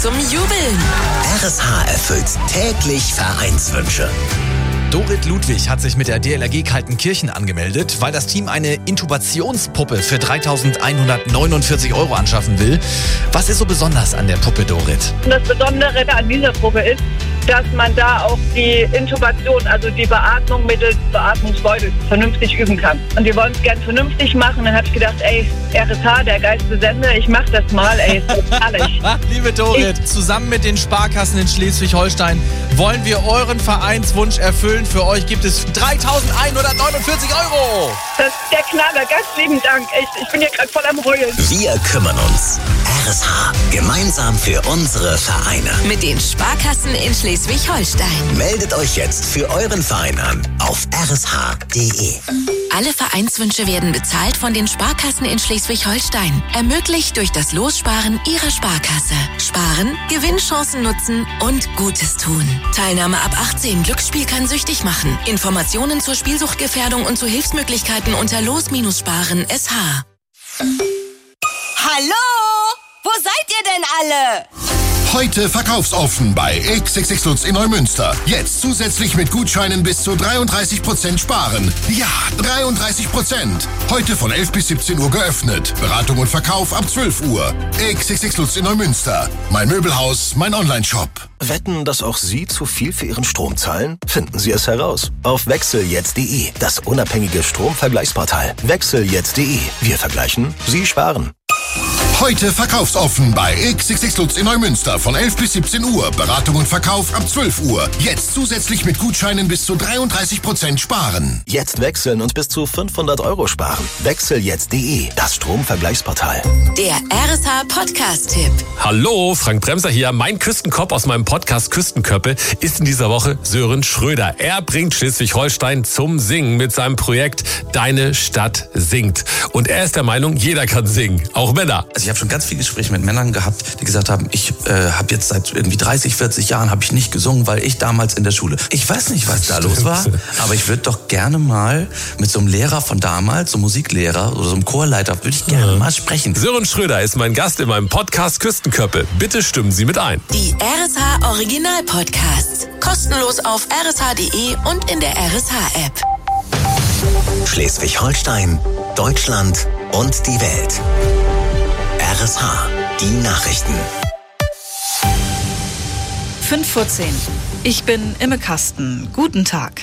Speaker 1: zum Jubeln.
Speaker 8: R S H erfüllt täglich Vereinswünsche.
Speaker 13: Dorit Ludwig hat sich mit der D L R G Kaltenkirchen angemeldet, weil das Team eine Intubationspuppe für dreitausendeinhundertneunundvierzig Euro anschaffen will. Was ist so besonders an der Puppe, Dorit?
Speaker 22: Das Besondere an dieser Puppe ist, dass man da auch die Intubation, also die Beatmung mittels Beatmungsbeutel vernünftig üben kann. Und wir wollen es gern vernünftig machen. Dann habe ich gedacht, ey, R S H, der geilste Sender, ich mach das mal, ey, ist so herrlich.
Speaker 13: Liebe Dorit, ich zusammen mit den Sparkassen in Schleswig-Holstein wollen wir euren Vereinswunsch erfüllen. Für euch gibt es dreitausendeinhundertneunundvierzig Euro.
Speaker 22: Das ist der Knaller, ganz lieben Dank. Echt, ich bin hier gerade voll am Heulen.
Speaker 8: Wir kümmern uns. R S H, gemeinsam für unsere Vereine.
Speaker 1: Mit den Sparkassen in Schleswig-Holstein.
Speaker 8: Meldet euch jetzt für euren Verein an auf r s h punkt d e.
Speaker 1: Alle Vereinswünsche werden bezahlt von den Sparkassen in Schleswig-Holstein. Ermöglicht durch das Lossparen Ihrer Sparkasse. Sparen, Gewinnchancen nutzen und Gutes tun. Teilnahme ab achtzehn. Glücksspiel kann süchtig machen. Informationen zur Spielsuchtgefährdung und zu Hilfsmöglichkeiten unter los Sparen S H.
Speaker 23: Hallo? Wo seid ihr denn alle?
Speaker 16: Heute verkaufsoffen bei X X X Lutz in Neumünster. Jetzt zusätzlich mit Gutscheinen bis zu dreiunddreißig Prozent sparen. Ja, dreiunddreißig Prozent. Heute von elf bis siebzehn Uhr geöffnet. Beratung und Verkauf ab zwölf Uhr. X X X Lutz in Neumünster. Mein Möbelhaus, mein Onlineshop.
Speaker 24: Wetten, dass auch Sie zu viel für Ihren Strom zahlen? Finden Sie es heraus. Auf wechseljetzt punkt de, das unabhängige Stromvergleichsportal. wechseljetzt punkt de. Wir vergleichen, Sie sparen.
Speaker 16: Heute verkaufsoffen bei X X X Lutz in Neumünster von elf bis siebzehn Uhr. Beratung und Verkauf ab zwölf Uhr. Jetzt zusätzlich mit Gutscheinen bis zu dreiunddreißig Prozent sparen.
Speaker 24: Jetzt wechseln und bis zu fünfhundert Euro sparen. wechseljetzt punkt de, das Stromvergleichsportal.
Speaker 1: Der R S H Podcast-Tipp.
Speaker 25: Hallo, Frank Bremser hier. Mein Küstenkopf aus meinem Podcast Küstenköppe ist in dieser Woche Sören Schröder. Er bringt Schleswig-Holstein zum Singen mit seinem Projekt Deine Stadt singt. Und er ist der Meinung, jeder kann singen, auch Männer.
Speaker 26: Also ich habe schon ganz viele Gespräche mit Männern gehabt, die gesagt haben, ich äh, habe jetzt seit irgendwie dreißig, vierzig Jahren habe ich nicht gesungen, weil ich damals in der Schule. Ich weiß nicht, was da los war, aber ich würde doch gerne mal mit so einem Lehrer von damals, so einem Musiklehrer oder so einem Chorleiter, würde ich gerne mal sprechen.
Speaker 25: Sören Schröder ist mein Gast in meinem Podcast Küstenköppe. Bitte stimmen Sie mit ein.
Speaker 1: Die R S H Original Podcasts. Kostenlos auf r s h punkt de und in der R S H App.
Speaker 8: Schleswig-Holstein, Deutschland und die Welt. R S H, die Nachrichten.
Speaker 27: fünf vor zehn. Ich bin Imme Kasten. Guten Tag.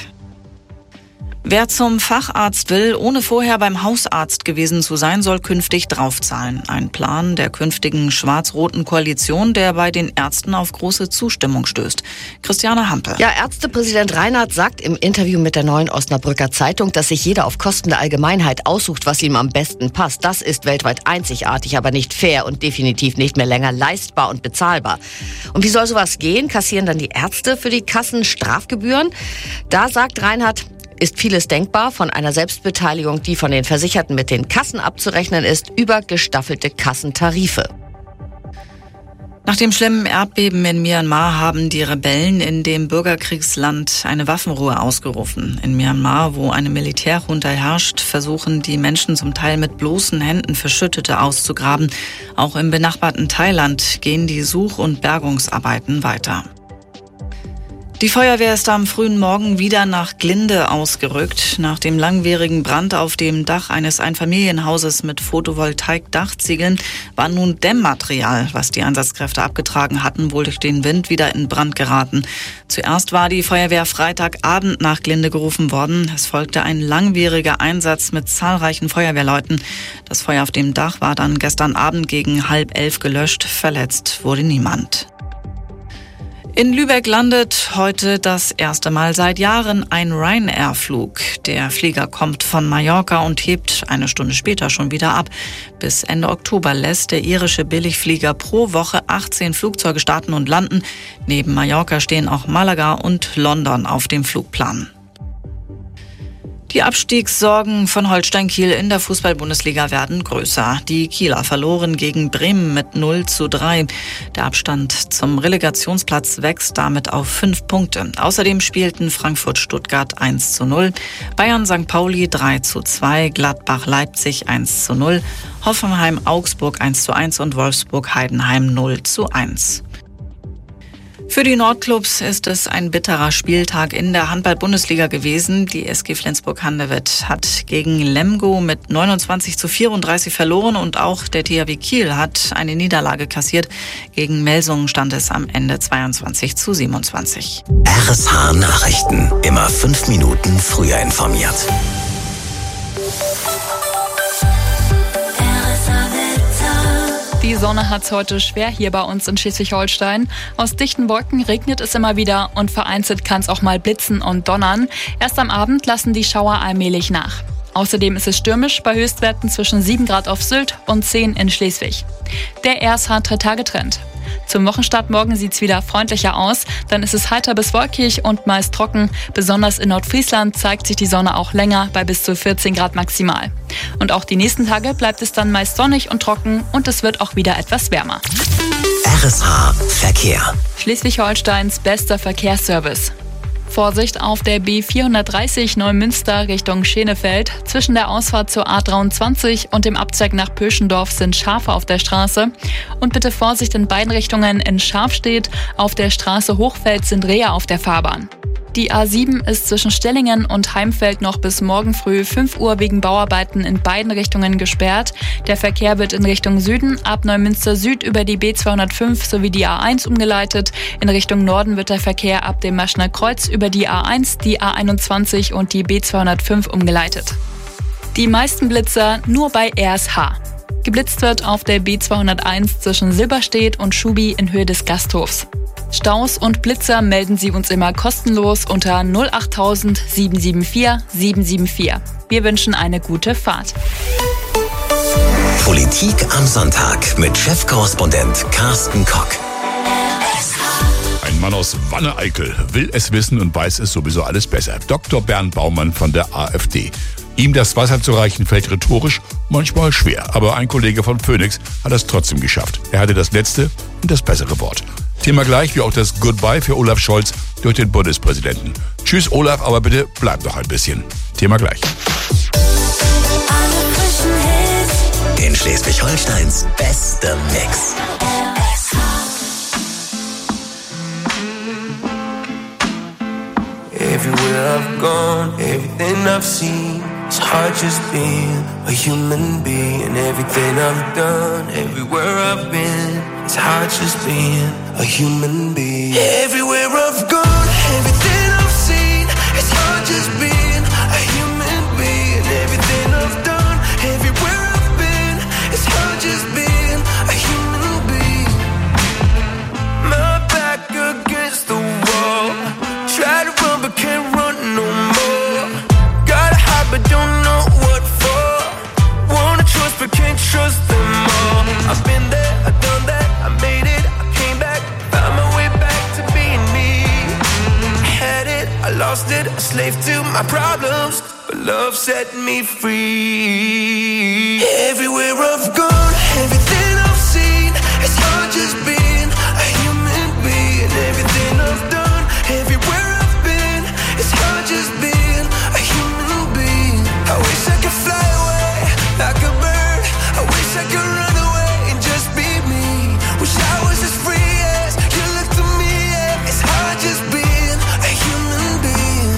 Speaker 27: Wer zum Facharzt will, ohne vorher beim Hausarzt gewesen zu sein, soll künftig draufzahlen. Ein Plan der künftigen schwarz-roten Koalition, der bei den Ärzten auf große Zustimmung stößt. Christiane Hampe.
Speaker 28: Ja, Ärztepräsident Reinhardt sagt im Interview mit der Neuen Osnabrücker Zeitung, dass sich jeder auf Kosten der Allgemeinheit aussucht, was ihm am besten passt. Das ist weltweit einzigartig, aber nicht fair und definitiv nicht mehr länger leistbar und bezahlbar. Und wie soll sowas gehen? Kassieren dann die Ärzte für die Kassen Strafgebühren? Da sagt Reinhardt, ist vieles denkbar, von einer Selbstbeteiligung, die von den Versicherten mit den Kassen abzurechnen ist, über gestaffelte Kassentarife.
Speaker 27: Nach dem schlimmen Erdbeben in Myanmar haben die Rebellen in dem Bürgerkriegsland eine Waffenruhe ausgerufen. In Myanmar, wo eine Militärjunta herrscht, versuchen die Menschen zum Teil mit bloßen Händen Verschüttete auszugraben. Auch im benachbarten Thailand gehen die Such- und Bergungsarbeiten weiter. Die Feuerwehr ist am frühen Morgen wieder nach Glinde ausgerückt. Nach dem langwierigen Brand auf dem Dach eines Einfamilienhauses mit Photovoltaik-Dachziegeln war nun Dämmmaterial, was die Einsatzkräfte abgetragen hatten, wohl durch den Wind wieder in Brand geraten. Zuerst war die Feuerwehr Freitagabend nach Glinde gerufen worden. Es folgte ein langwieriger Einsatz mit zahlreichen Feuerwehrleuten. Das Feuer auf dem Dach war dann gestern Abend gegen halb elf gelöscht. Verletzt wurde niemand. In Lübeck landet heute das erste Mal seit Jahren ein Ryanair-Flug. Der Flieger kommt von Mallorca und hebt eine Stunde später schon wieder ab. Bis Ende Oktober lässt der irische Billigflieger pro Woche achtzehn Flugzeuge starten und landen. Neben Mallorca stehen auch Malaga und London auf dem Flugplan. Die Abstiegssorgen von Holstein Kiel in der Fußball-Bundesliga werden größer. Die Kieler verloren gegen Bremen mit null zu drei. Der Abstand zum Relegationsplatz wächst damit auf fünf Punkte. Außerdem spielten Frankfurt-Stuttgart eins zu null, Bayern-Sankt Pauli drei zu zwei, Gladbach-Leipzig eins zu null, Hoffenheim-Augsburg eins zu eins und Wolfsburg-Heidenheim null zu eins. Für die Nordclubs ist es ein bitterer Spieltag in der Handball-Bundesliga gewesen. Die S G Flensburg-Handewitt hat gegen Lemgo mit neunundzwanzig zu vierunddreißig verloren und auch der T H W Kiel hat eine Niederlage kassiert. Gegen Melsungen stand es am Ende zweiundzwanzig zu siebenundzwanzig.
Speaker 8: R S H Nachrichten. Immer fünf Minuten früher informiert.
Speaker 2: Die Sonne hat's heute schwer hier bei uns in Schleswig-Holstein. Aus dichten Wolken regnet es immer wieder und vereinzelt kann es auch mal blitzen und donnern. Erst am Abend lassen die Schauer allmählich nach. Außerdem ist es stürmisch bei Höchstwerten zwischen sieben Grad auf Sylt und zehn in Schleswig. Der R S H-Drei-Tage-Trend. Zum Wochenstart morgen sieht's wieder freundlicher aus. Dann ist es heiter bis wolkig und meist trocken. Besonders in Nordfriesland zeigt sich die Sonne auch länger bei bis zu vierzehn Grad maximal. Und auch die nächsten Tage bleibt es dann meist sonnig und trocken und es wird auch wieder etwas wärmer.
Speaker 8: R S H Verkehr.
Speaker 2: Schleswig-Holsteins bester Verkehrsservice. Vorsicht auf der B vierhundertdreißig Neumünster Richtung Schenefeld. Zwischen der Ausfahrt zur A dreiundzwanzig und dem Abzweig nach Pöschendorf sind Schafe auf der Straße. Und bitte Vorsicht in beiden Richtungen in Schafstedt. Auf der Straße Hochfeld sind Rehe auf der Fahrbahn. Die A sieben ist zwischen Stellingen und Heimfeld noch bis morgen früh fünf Uhr wegen Bauarbeiten in beiden Richtungen gesperrt. Der Verkehr wird in Richtung Süden ab Neumünster Süd über die B zweihundertfünf sowie die A eins umgeleitet. In Richtung Norden wird der Verkehr ab dem Maschner Kreuz über die A eins, die A einundzwanzig und die B zweihundertfünf umgeleitet. Die meisten Blitzer nur bei R S H. Geblitzt wird auf der B zweihunderteins zwischen Silberstedt und Schubi in Höhe des Gasthofs. Staus und Blitzer melden Sie uns immer kostenlos unter null acht tausend sieben sieben vier sieben sieben vier. Wir wünschen eine gute Fahrt.
Speaker 8: Politik am Sonntag mit Chefkorrespondent Carsten Kock.
Speaker 6: Ein Mann aus Wanne-Eickel will es wissen und weiß es sowieso alles besser. Doktor Bernd Baumann von der AfD. Ihm das Wasser zu reichen fällt rhetorisch manchmal schwer, aber ein Kollege von Phoenix hat es trotzdem geschafft. Er hatte das letzte und das bessere Wort. Thema gleich wie auch das Goodbye für Olaf Scholz durch den Bundespräsidenten. Tschüss Olaf, aber bitte bleib noch ein bisschen. Thema gleich.
Speaker 8: In Schleswig-Holsteins bester Mix.
Speaker 21: Everywhere I've gone, everything I've seen, it's hard just being a human being. Everything I've done, everywhere I've been, it's hard just being a human being. Everywhere I've gone, everything I've seen, it's hard just being a human being. Everything I've done, everywhere I've been, it's hard just being a human being. My back against the wall, try to run but can't run no more. Gotta hide but don't know what for. Wanna trust but can't trust them all. I've been there, I've done that, I made it, I came back, found my way back to being me. I had it, I lost it, a slave to my problems, but love set me free. Everywhere I've gone, everything I've seen, it's hard just being a human being. Everything I've done, everywhere I've been, it's hard just being a human being. I wish I could fly away like a bird. I wish I could run away and just be me. Wish I was as free as you look to me. Yeah. It's hard just being a human being.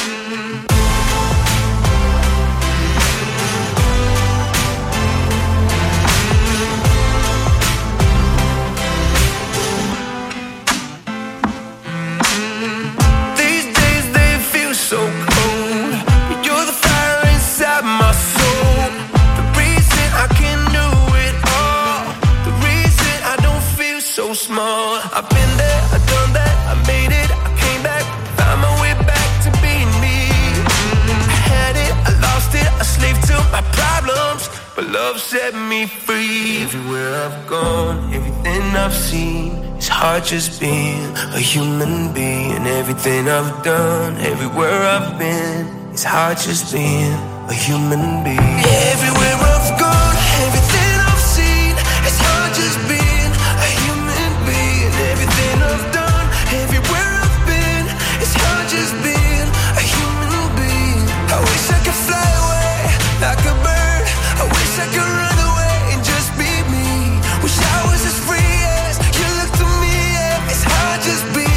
Speaker 21: These days they feel so cold, but you're the fire inside my soul. The reason I can do it all, the reason I don't feel so small. I've been there, I've done that, I made it, I came back, found my way back to being me. I had it, I lost it, a slave to my problems, but love set me free. Everywhere I've gone, everything I've seen, it's hard just being a human being. Everything I've done, everywhere I've been, it's hard just being a human being. Everywhere I've gone, everything I've seen, it's hard just being a human being. Everything I've done, everywhere I've been, it's hard just being a human being. I wish I could fly away like a bird. I wish I could run away and just be me. Wish I was as free as you look to me. Yeah. It's hard just being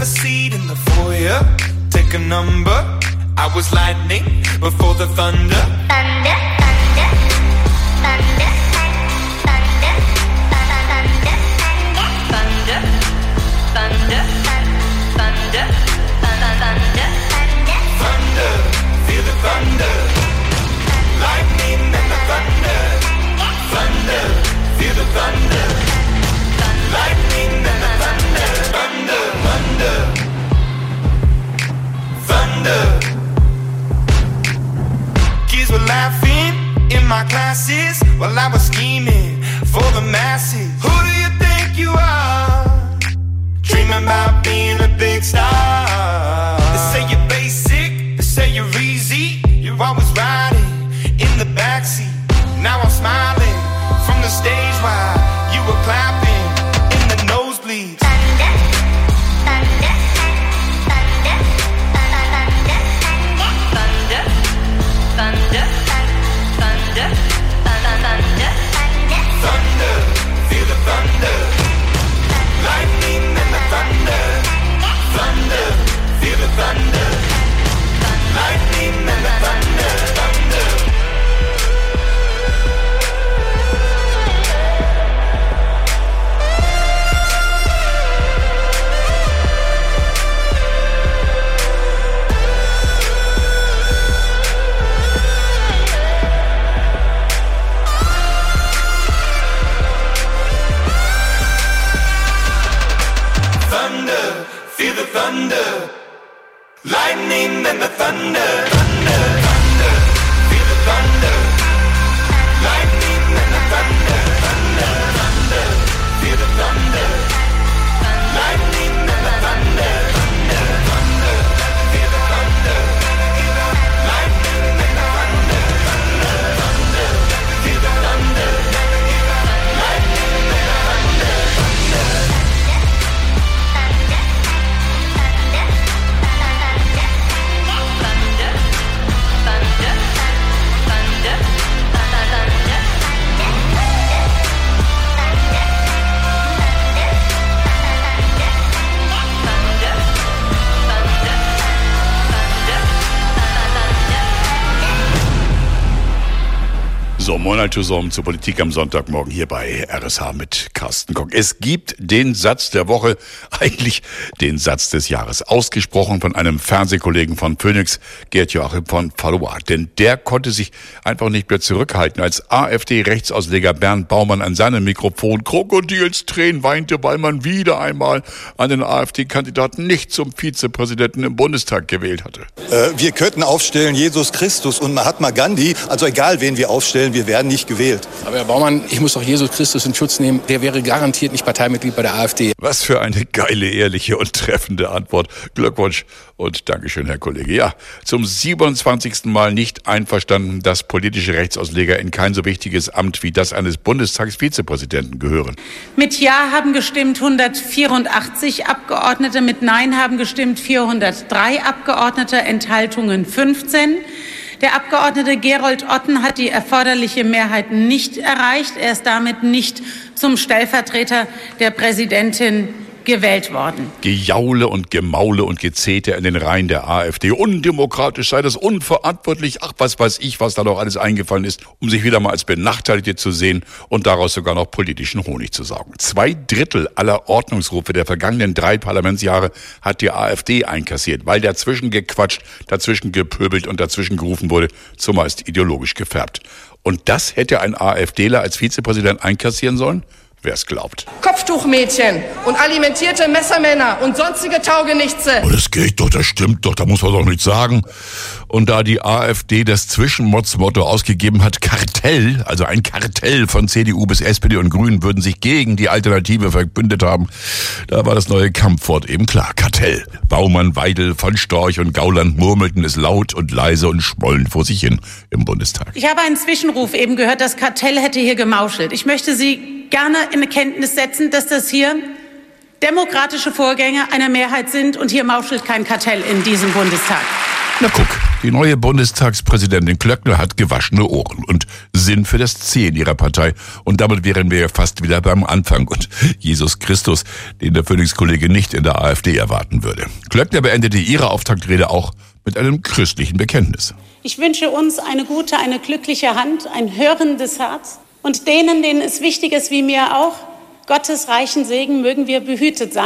Speaker 20: a seat in the foyer. Take a number. I was lightning before the thunder.
Speaker 3: Thunder, thunder, thunder, thunder, thunder, thunder, thunder, thunder, thunder,
Speaker 20: Thunder, feel the thunder. Lightning and the thunder. Thunder, feel the thunder. Lightning and the thunder. Thunder, thunder. Thunder. Kids were laughing in my classes while I was scheming for the masses. Who do you think you are? Dreaming about being a big star. They say you're basic, they say you're easy. You're always riding in the backseat. Now I'm smiling from the stage while you were clapping in the nosebleeds.
Speaker 3: thunder, thunder, thunder, thunder, thunder, thunder, thunder, thunder,
Speaker 20: Thunder, feel the thunder. Lightning and the thunder. Thunder, feel the thunder. Lightning and the thunder. Thunder. Thunder, feel the thunder. Lightning and the thunder. Thunder, thunder, feel the thunder. Lightning and the thunder. Thunder, thunder, feel the thunder. Lightning and the thunder. Thunder, thunder, feel the thunder. Lightning and the thunder. Thunder, thunder, feel the thunder. Lightning and the thunder.
Speaker 6: So, Moin zusammen zur Politik am Sonntagmorgen hier bei R S H mit Carsten Koch. Es gibt den Satz der Woche, eigentlich den Satz des Jahres, ausgesprochen von einem Fernsehkollegen von Phoenix, Gerd Joachim von Valois. Denn der konnte sich einfach nicht mehr zurückhalten, als AfD-Rechtsausleger Bernd Baumann an seinem Mikrofon Krokodilstränen weinte, weil man wieder einmal einen AfD-Kandidaten nicht zum Vizepräsidenten im Bundestag gewählt hatte.
Speaker 4: Äh, wir könnten aufstellen Jesus Christus und Mahatma Gandhi, also egal wen wir aufstellen, wir werden nicht gewählt.
Speaker 7: Aber Herr Baumann, ich muss doch Jesus Christus in Schutz nehmen. Der wäre garantiert nicht Parteimitglied bei der AfD.
Speaker 6: Was für eine geile, ehrliche und treffende Antwort. Glückwunsch und Dankeschön, Herr Kollege. Ja, zum siebenundzwanzigsten Mal nicht einverstanden, dass politische Rechtsausleger in kein so wichtiges Amt wie das eines Bundestagsvizepräsidenten gehören.
Speaker 11: Mit Ja haben gestimmt hundertvierundachtzig Abgeordnete, mit Nein haben gestimmt vierhundertdrei Abgeordnete, Enthaltungen fünfzehn. Der Abgeordnete Gerold Otten hat die erforderliche Mehrheit nicht erreicht. Er ist damit nicht zum Stellvertreter der Präsidentin gewählt worden.
Speaker 6: Gejaule und Gemaule und Gezeter in den Reihen der AfD. Undemokratisch sei das, unverantwortlich. Ach, was weiß ich, was da noch alles eingefallen ist, um sich wieder mal als Benachteiligte zu sehen und daraus sogar noch politischen Honig zu saugen. Zwei Drittel aller Ordnungsrufe der vergangenen drei Parlamentsjahre hat die AfD einkassiert, weil dazwischen gequatscht, dazwischen gepöbelt und dazwischen gerufen wurde, zumeist ideologisch gefärbt. Und das hätte ein AfDler als Vizepräsident einkassieren sollen? Wer es glaubt.
Speaker 12: Kopftuchmädchen und alimentierte Messermänner und sonstige Taugenichtse.
Speaker 6: Oh, das geht doch, das stimmt doch, da muss man doch nichts sagen. Und da die AfD das Zwischenmotzmotto ausgegeben hat, Kartell, also ein Kartell von C D U bis S P D und Grünen würden sich gegen die Alternative verbündet haben, da war das neue Kampfwort eben klar, Kartell. Baumann, Weidel, von Storch und Gauland murmelten es laut und leise und schmollen vor sich hin im Bundestag.
Speaker 11: Ich habe einen Zwischenruf eben gehört, das Kartell hätte hier gemauschelt. Ich möchte Sie gerne in Kenntnis setzen, dass das hier demokratische Vorgänge einer Mehrheit sind und hier mauschelt kein Kartell in diesem Bundestag.
Speaker 6: Na guck, Die neue Bundestagspräsidentin Klöckner hat gewaschene Ohren und Sinn für das C in ihrer Partei. Und damit wären wir ja fast wieder beim Anfang und Jesus Christus, den der Phoenix-Kollege nicht in der AfD erwarten würde. Klöckner beendete ihre Auftaktrede auch mit einem christlichen Bekenntnis.
Speaker 11: Ich wünsche uns eine gute, eine glückliche Hand, ein hörendes Herz. Und denen, denen es wichtig ist, wie mir auch, Gottes reichen Segen mögen wir behütet sein.